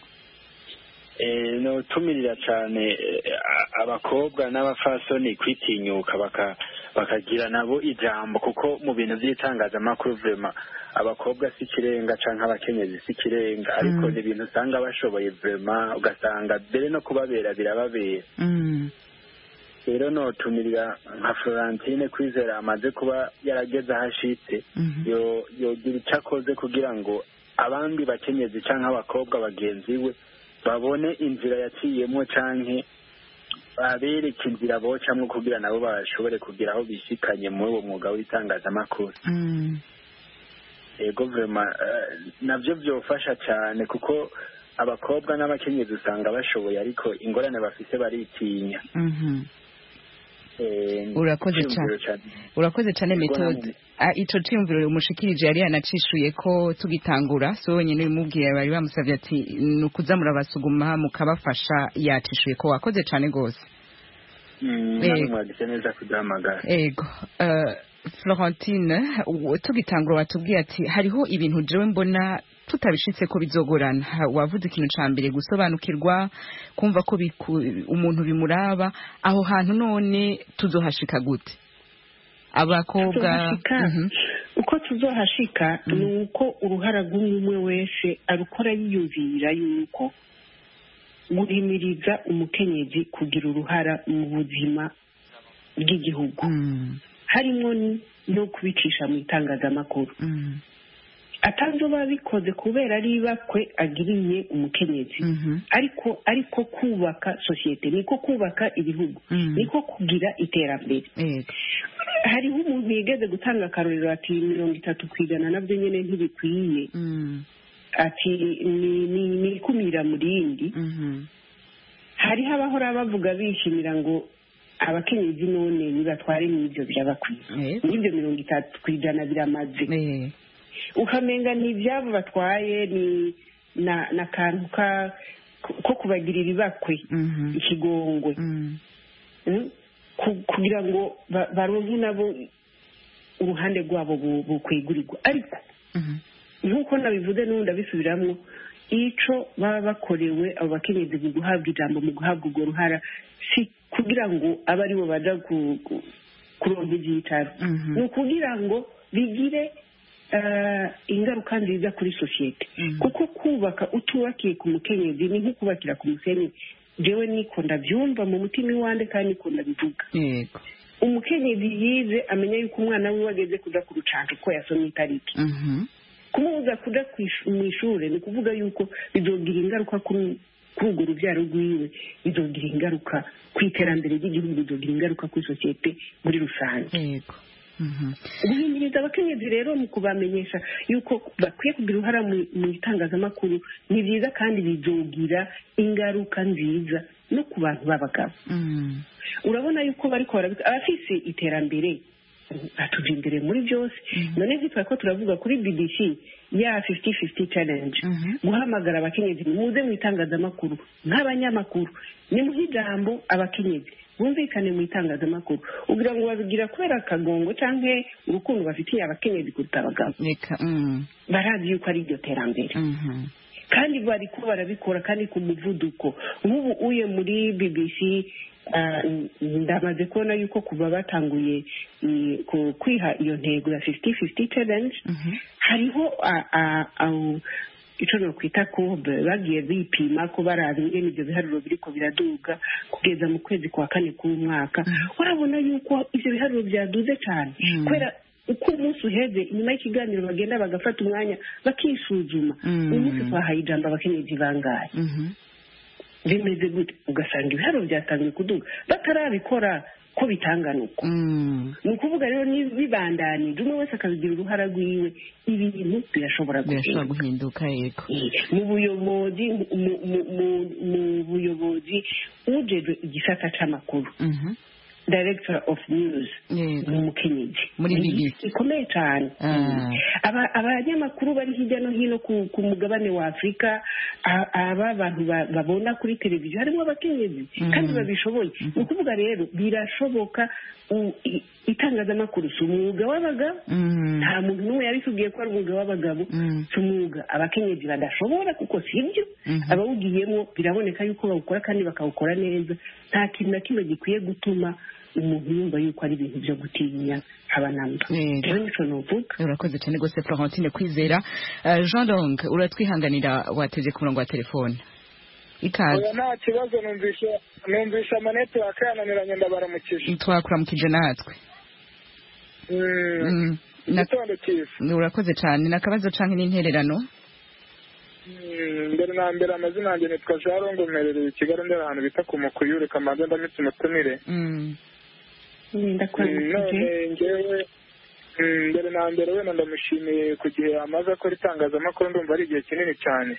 Eh no tumirira cyane abakobwa n'abafasoni kwitinyuka baka bakagira nabo ijambo kuko mu bintu by'itangazamakuru vrema abakobwa si kirenga canke abakenyezi si kirenga ariko ni ibintu usanga bashoboye vrema ugasanga bere no kubabera birababera. Mhm. Rero no tumirira nka Florentine Kwizera amaze kuba yarageze ahashitse yo yogira icyakoze kugira ngo abandi bakenyezi canke abakobwa bagenzi we babone inzira yaciyemo canke babereke inzira bocamwe kugira nabo bashobore kugira aho bishikanye muri uwo mwuga w'itangazamakuru. Ego vrema navyo vyofasha cyane kuko abakobwa n'abakenyezi usanga bashoboye ariko ingorane bafise baritinya. Urakoze cyane urakoze cyane Methode ico cyumviro umushikirije yari yanacishuye ko tugitangura so wenyine umubwiye bari bamusavye ati nukuza murabasuguma mukabafasha yacishuye ko wakoze cyane gose. Mm mwagize neza kudahamagara. Ego Florentine tugitangura watubwiye ati hariho ibintu jewe mbona tutabishitse ko bizogorana wavuze ikintu ca mbere gusobanukirwa kumva ko umuntu bimuraba aho hantu none tuzohashika gute abakobwa uko tuzohashika nuko uruhara rw'umwe wese arukora yiyumvira yuko guhimiriza umukenyezi kugira uruhara mu buzima bw'igihugu harimo no kubicisha mu itangazamakuru atazo babikoze kubera ari bakwe agiriye umukenyezi ariko ariko kubaka societe niko kubaka ibihugu niko kugira iterambere. Hariho umuntu yigeze gutanga akarorero ati mirongo itatu kw'ijana nabyo nyene ntibikwiye ati ni ikumira murindi. Hariho abahora bavuga bishimira ngo abakenyezi none nibatware n'ibyo byabakwiye n'ibyo mirongo itatu kw'ijana biramaze ukamenga n'ibyabo batwaye ni na na kantu ka ko kubagirira ibakwe ikigongwe kugira ngo baronke nabo uruhande rwabo bukwigurirwa ariko nk'uko nabivuze n'ubundi abisubiramwo ico baba bakorewe abo bakenyezi mu guhabwa ijambo mu guhabwa urwo ruhara si kugira ngo abe ari bo baja kuronka ivyicaro ni ukugira ngo bigire ingaruka nziza kuri sosiyete kuko kubaka utubakiye ku mukenyezi ni nko kubakira ku musenyi jewe niko ndabyumva mu mutima iwande kandi niko ndabivuga yego umukenyezi yize amenya yuko umwana we wageze kuja ku rucanco ko yasomye itariki kumubuza kuja mu ishuri ni kuvuga yuko bizogira ingaruka kuri urwo rubyaro rwiwe, bizogira ingaruka ku iterambere ry'igihugu, bizogira ingaruka kuri sosiyete muri rusange. yego guhimiriza abakenyezi rero mu kubamenyesha yuko bakwiye kugira uruhara mu itangazamakuru ni byiza kandi bizogira ingaruka nziza no ku bantu b'abagabo. urabona yuko bariko abafise iterambere batuja imbere muri byose. none ntitwari ko turavuga kuri B B C ya fifty fifty challenge guhamagara abakenyezi muze mu itangazamakuru nk'abanyamakuru ni mu ijambo abakenyezi bumvikane mu itangazamakuru ugira ngo babigira kubera akagongo canke urukundo bafitiye abakenyezi kuruta abagabo. barazi yuko ari iryo terambere kandi bari ko barabikora kandi ku muvuduko. nk'ubu uye muri B B C ndamaze kubona yuko kuva batanguye kwiha iyo ntego ya fifty fifty challenge hariho icyo nokwita kobe bagiye bipima ko barazi ingene ibyo biharuro biriko biraduga kugeza mu kwezi kwa kane k'umwaka. urabona yuko ivyo biharuro byaduze cyane kubera uko umunsi uheze inyuma y'ikiganiro bagenda bagafata umwanya bakisuzuma. umunsi twahaye ijambo abakenyezi bangahe bimeze gute ugasanga ibiharuro byatangiye kuduga batarabikora ko bitanganuka. ni ukuvuga rero bibandanije umwe wese akabigira uruhara rwiwe ibintu birashobora guhinduka. yego mu buyobozi mu buyobozi ujejwe igisata c'amakuru director of news ni umukenyezi muri B B C ikomeye cyane. abanyamakuru bari hirya no hino ku mugabane wa Afurika aba bantu babona kuri televiziyo harimo abakenyezi kandi babishoboye. ni ukuvuga rero birashoboka. itangazamakuru si umwuga w'abagabo, nta muntu n'umwe yabitubwiye ko ari umwuga w'abagabo, si umwuga abakenyezi badashobora kuko si ibyo abawugiyemo biraboneka yuko bawukora kandi bakawukora neza. nta kintu na kimwe gikwiye gutuma umuntu yumva yuko ari ibintu byo gutinya abanamba. rero nico novuga. urakoze cyane rwose Florentine Kwizera. Jean Long uratwihanganira wateze ku murongo wa telefone ikaze. nta kibazo numvisha numvisha amanete yakananiranye ndabaramukije. twakuramukije natwe. Igitondo cyiza. urakoze cyane. nakabazo canke n'intererano. mbere na mbere amazina yanjye nitwa Jean Long mperereye i Kigali ndera ahantu bita ku Mukuyure Kamanzi ndamitse umutumire. none ngewe mbere na mbere wenda ndamushimiye ku gihe amaze akora itangazamakuru ndumva ari igihe kinini cyane.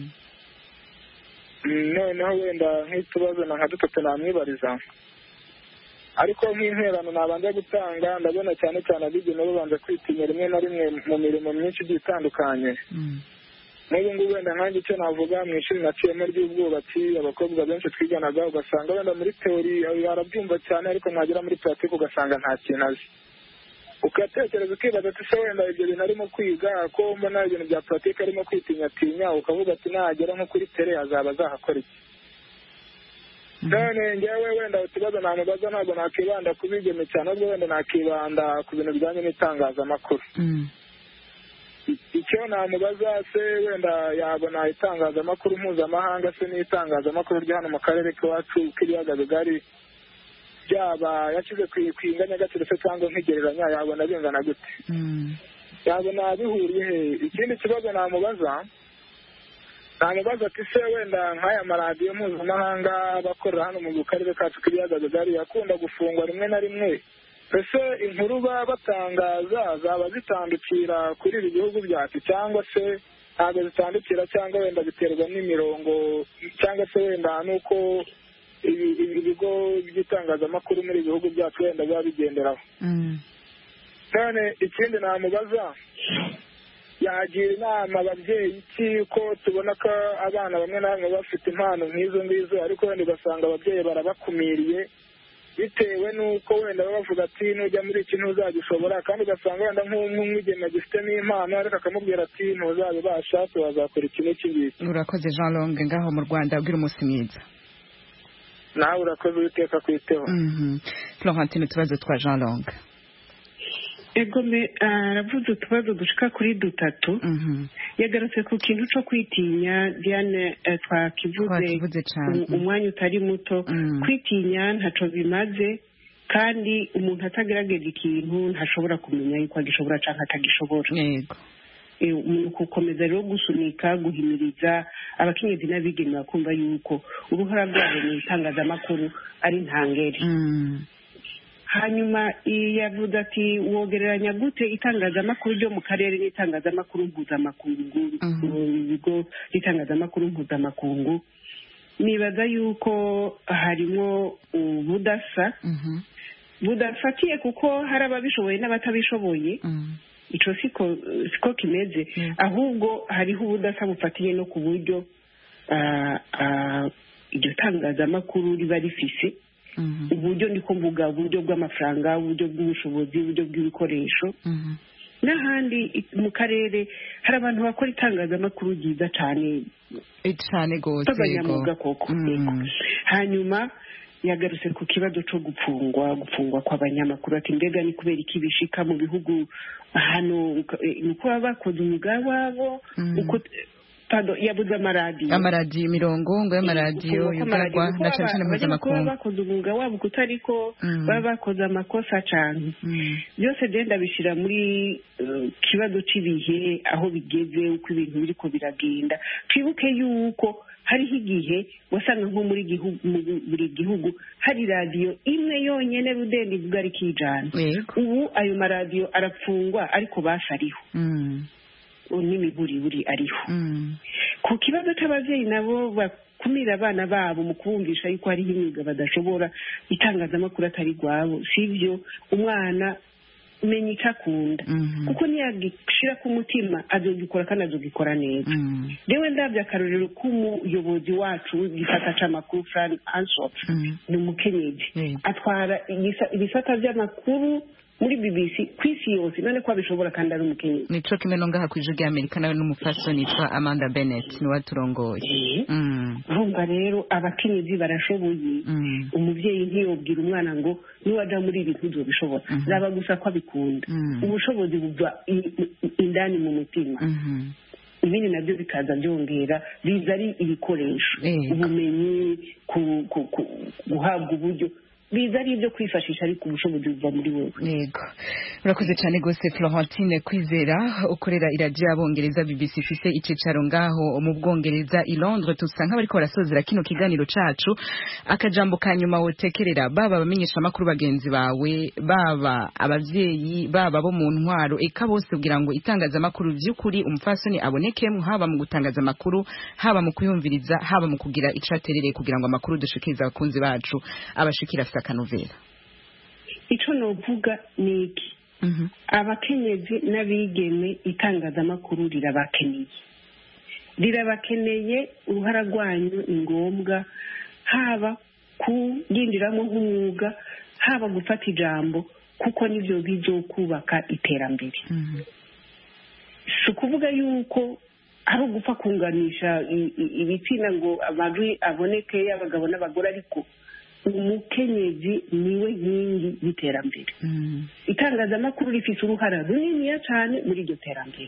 noneho wenda nk'utubazo na nka dutatu namwibariza ariko nk'interano nabanje gutanga ndabona cyane cyane abigeme babanza kwitinya rimwe na rimwe mu mirimo myinshi igiye itandukanye. n'ubu ngubu wenda nkanjye icyo navuga mu ishuri naciyemo ry'ubwubatsi abakobwa benshi twiganaga ugasanga wenda muri teori barabyumva cyane ariko mwagera muri puratike ugasanga nta kintu azi. ugatekereza ukibaza ati se wenda ibyo bintu arimo kwiga ko mbona ibintu bya puratike arimo kwitinyatinya ukavuga ati nagera nko kuri tere azaba azahakora iki. none ngewe wenda utubazo namubaza ntabwo nakibanda ku bigeme cyane ahubwo wenda nakibanda ku bintu bijyanye n'itangazamakuru. icyo namubaza se wenda yabona itangazamakuru mpuzamahanga se n'itangazamakuru ryo hano mu karere k'iwacu k'ibiyaga bigari byaba yashyize ku inganyagaciro se cyangwa nk'igereranya yabona bingana gute. yabona bihuriye he. ikindi kibazo namubaza namubaza ati se wenda nk'aya maradiyo mpuzamahanga abakorera hano mu karere kacu k'ibiyaga bigari akunda gufungwa rimwe na rimwe ese inkuru baba batangaza zaba zitandukira kuri ibi bihugu byacu cyangwa se ntabwo zitandukira cyangwa wenda biterwa n'imirongo cyangwa se wenda nuko ibigo by'itangazamakuru muri ibi bihugu byacu wenda biba bigenderaho. none ikindi namubaza yagira inama ababyeyi iki ko tubona ko abana bamwe na bamwe bafite impano nk'izo ngizo ariko wenda ugasanga ababyeyi barabakumiriye bitewe n'uko wenda baba bavuga ati nujya muri iki ntuzagishobora kandi ugasanga wenda nk'umwigeme agifitemo impano ariko akamubwira ati ntuzabibasha wazakora iki n'iki ngiki. urakoze Jean Long ngaho mu Rwanda ubwira umunsi mwiza. nawe urakoze uwiteka kwiteho. Florentine utubazo twa Jean Long. egome aravuze utubazo dushika kuri dutatu yagarutse ku kintu cyo kwitinya Diane twakivuze umwanya utari muto kwitinya ntaco bimaze kandi umuntu atagerageje ikintu ntashobora kumenya yuko agishobora cyangwa atagishobora yego umuntu gukomeza rero gusunika guhimiriza abakenyezi n'abigeme bakumva yuko uruhara rwabo mu itangazamakuru ari ntangere hanyuma yavuze ati wogereranya gute itangazamakuru ryo mu karere n'itangazamakuru mpuzamakungu ibigo by'itangazamakuru mpuzamakungu nibaza yuko harimo ubudasa budafatiye kuko hari ababishoboye n'abatabishoboye icyo siko siko kimeze ahubwo hariho ubudasa bufatiye no ku buryo iryo tangazamakuru riba rifise uburyo niko mvuga uburyo bw'amafaranga uburyo bw'ubushobozi uburyo bw'ibikoresho n'ahandi mu karere hari abantu bakora itangazamakuru ryiza cyane cyane rwose abanyamwuga koko hanyuma yagarutse ku kibazo cyo gupfungwa gupfungwa kw'abanyamakuru ati mbega ni kubera iki bishika mu bihugu hano ni uko baba bakoze umwuga wabo yabuze amaradiyo amaradiyo imirongo ngo y'amaradiyo yugarwa na cyane cyane mpuzamakungu baba bakoze umwuga wabo kutariko baba bakoze amakosa cyane byose genda bishyira muri kibazo cy'ibihe aho bigeze uko ibintu biriko biragenda twibuke yuko hariho igihe wasanga nko muri buri gihugu hari radiyo imwe yonyine rudende ivuga ari kijana ubu ayo maradiyo arapfungwa ariko bashariho n'imiburiburi ariho ku kibazo cy'ababyeyi nabo bakumira abana babo mu kubumvisha yuko hariho imyuga badashobora itangazamakuru atari rwabo si byo umwana menya icyo akunda kuko ntiyagishyira ku mutima azogikora kandi azogikora neza rero ndabyo akarorero k'umuyobozi wacu w'igisata cy'amakuru Fran Ansop ni umukenyezi atwara ibisata by'amakuru muri B B C ku isi yose none ko abishobora kandi ari umukenyezi nico kimwe no ngaha ku ijwi ry'Amerika nawe n'umufasoni yitwa Amanda Bennett ni waturongoye urumva rero abakenyezi barashoboye umubyeyi ntiyobwira umwana ngo niwaja muri ibi ntuzobishobora zaba gusa ko abikunda ubushobozi buva indani mu mutima ibindi nabyo bikaza byongera biza ari ibikoresho ubumenyi guhabwa uburyo biza ari ibyo kwifashisha ariko ubushobozi buva muri wowe yego urakoze cyane gose Florentine Kwizera ukorera iradiyo y'abongereza B B C ifite icicaro ngaho mu Bwongereza i Londres tusa nk'abariko barasozera kino kiganiro cacu akajambo kanyuma wotekerera baba abamenyesha makuru bagenzi bawe baba abavyeyi baba bo mu ntwaro eka bose kugira ngo itangaza makuru by'ukuri umfasoni abonekemo haba mu gutangaza makuru haba mu kuyumviriza haba mu kugira icaterere kugira ngo amakuru dushikiriza abakunzi bacu abashikira kanovera ico novuga ni iki abakenyezi n'abigeme itangazamakuru rirabakeneye rirabakeneye uruhara rwanyu ni ngombwa haba kuyinjiramo nk'umwuga haba gufata ijambo kuko nivyo bizokubaka iterambere si ukuvuga yuko ari ugupfa kunganisha ibitsina ngo amajwi aboneke y'abagabo n'abagore ariko umukenyezi niwe nkingi y'iterambere itangazamakuru rifite uruhara runiniya cyane muri iryo terambere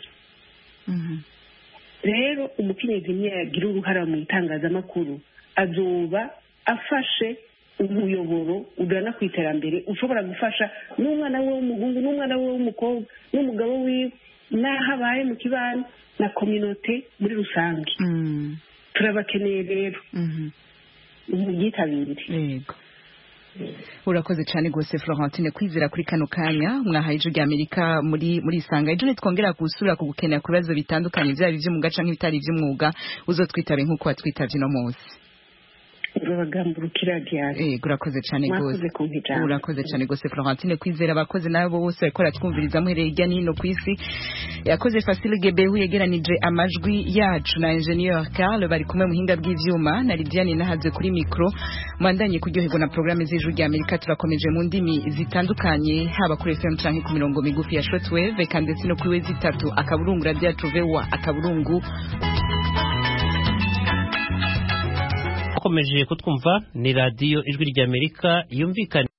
rero umukenyezi niyo yagira uruhara mu itangazamakuru azoba afashe umuyoboro ugana ku iterambere ushobora gufasha n'umwana we w'umuhungu n'umwana we w'umukobwa n'umugabo wiwe n'aho abaye mu kibano na kominote muri rusange turabakeneye rero ubyitabire yego urakoze cyane gose Florentine Kwizera kuri kano kanya mwahaye ijwi ry'Amerika muri muri isanga ejo nitwongera gusura kugukenera ku bibazo bitandukanye byaba iby'umwuga canke ibitari iby'umwuga uzotwitabe nk'uko watwitavye no munsi urabagambukira ryari eh urakoze cyane gose urakoze cyane gose Florentine Kwizera abakoze nabo bose bakora twumviriza muhereye irya nino kwisi yakoze Facile Gebehu yegeranije amajwi yacu na Engineer Carl bari kumwe muhinga bw'ivyuma na Lidiane nahaze kuri micro mwandanye kuryoherwa na programme z'ijwi ry'Amerika turakomeje mu ndimi zitandukanye haba kuri F M canke ku mirongo migufi ya shortwave kandi ndetse no kuri wezi itatu akaburungu radio tuvewa akaburungu komeje kutwumva ni radio ijwi ry'Amerika yumvikana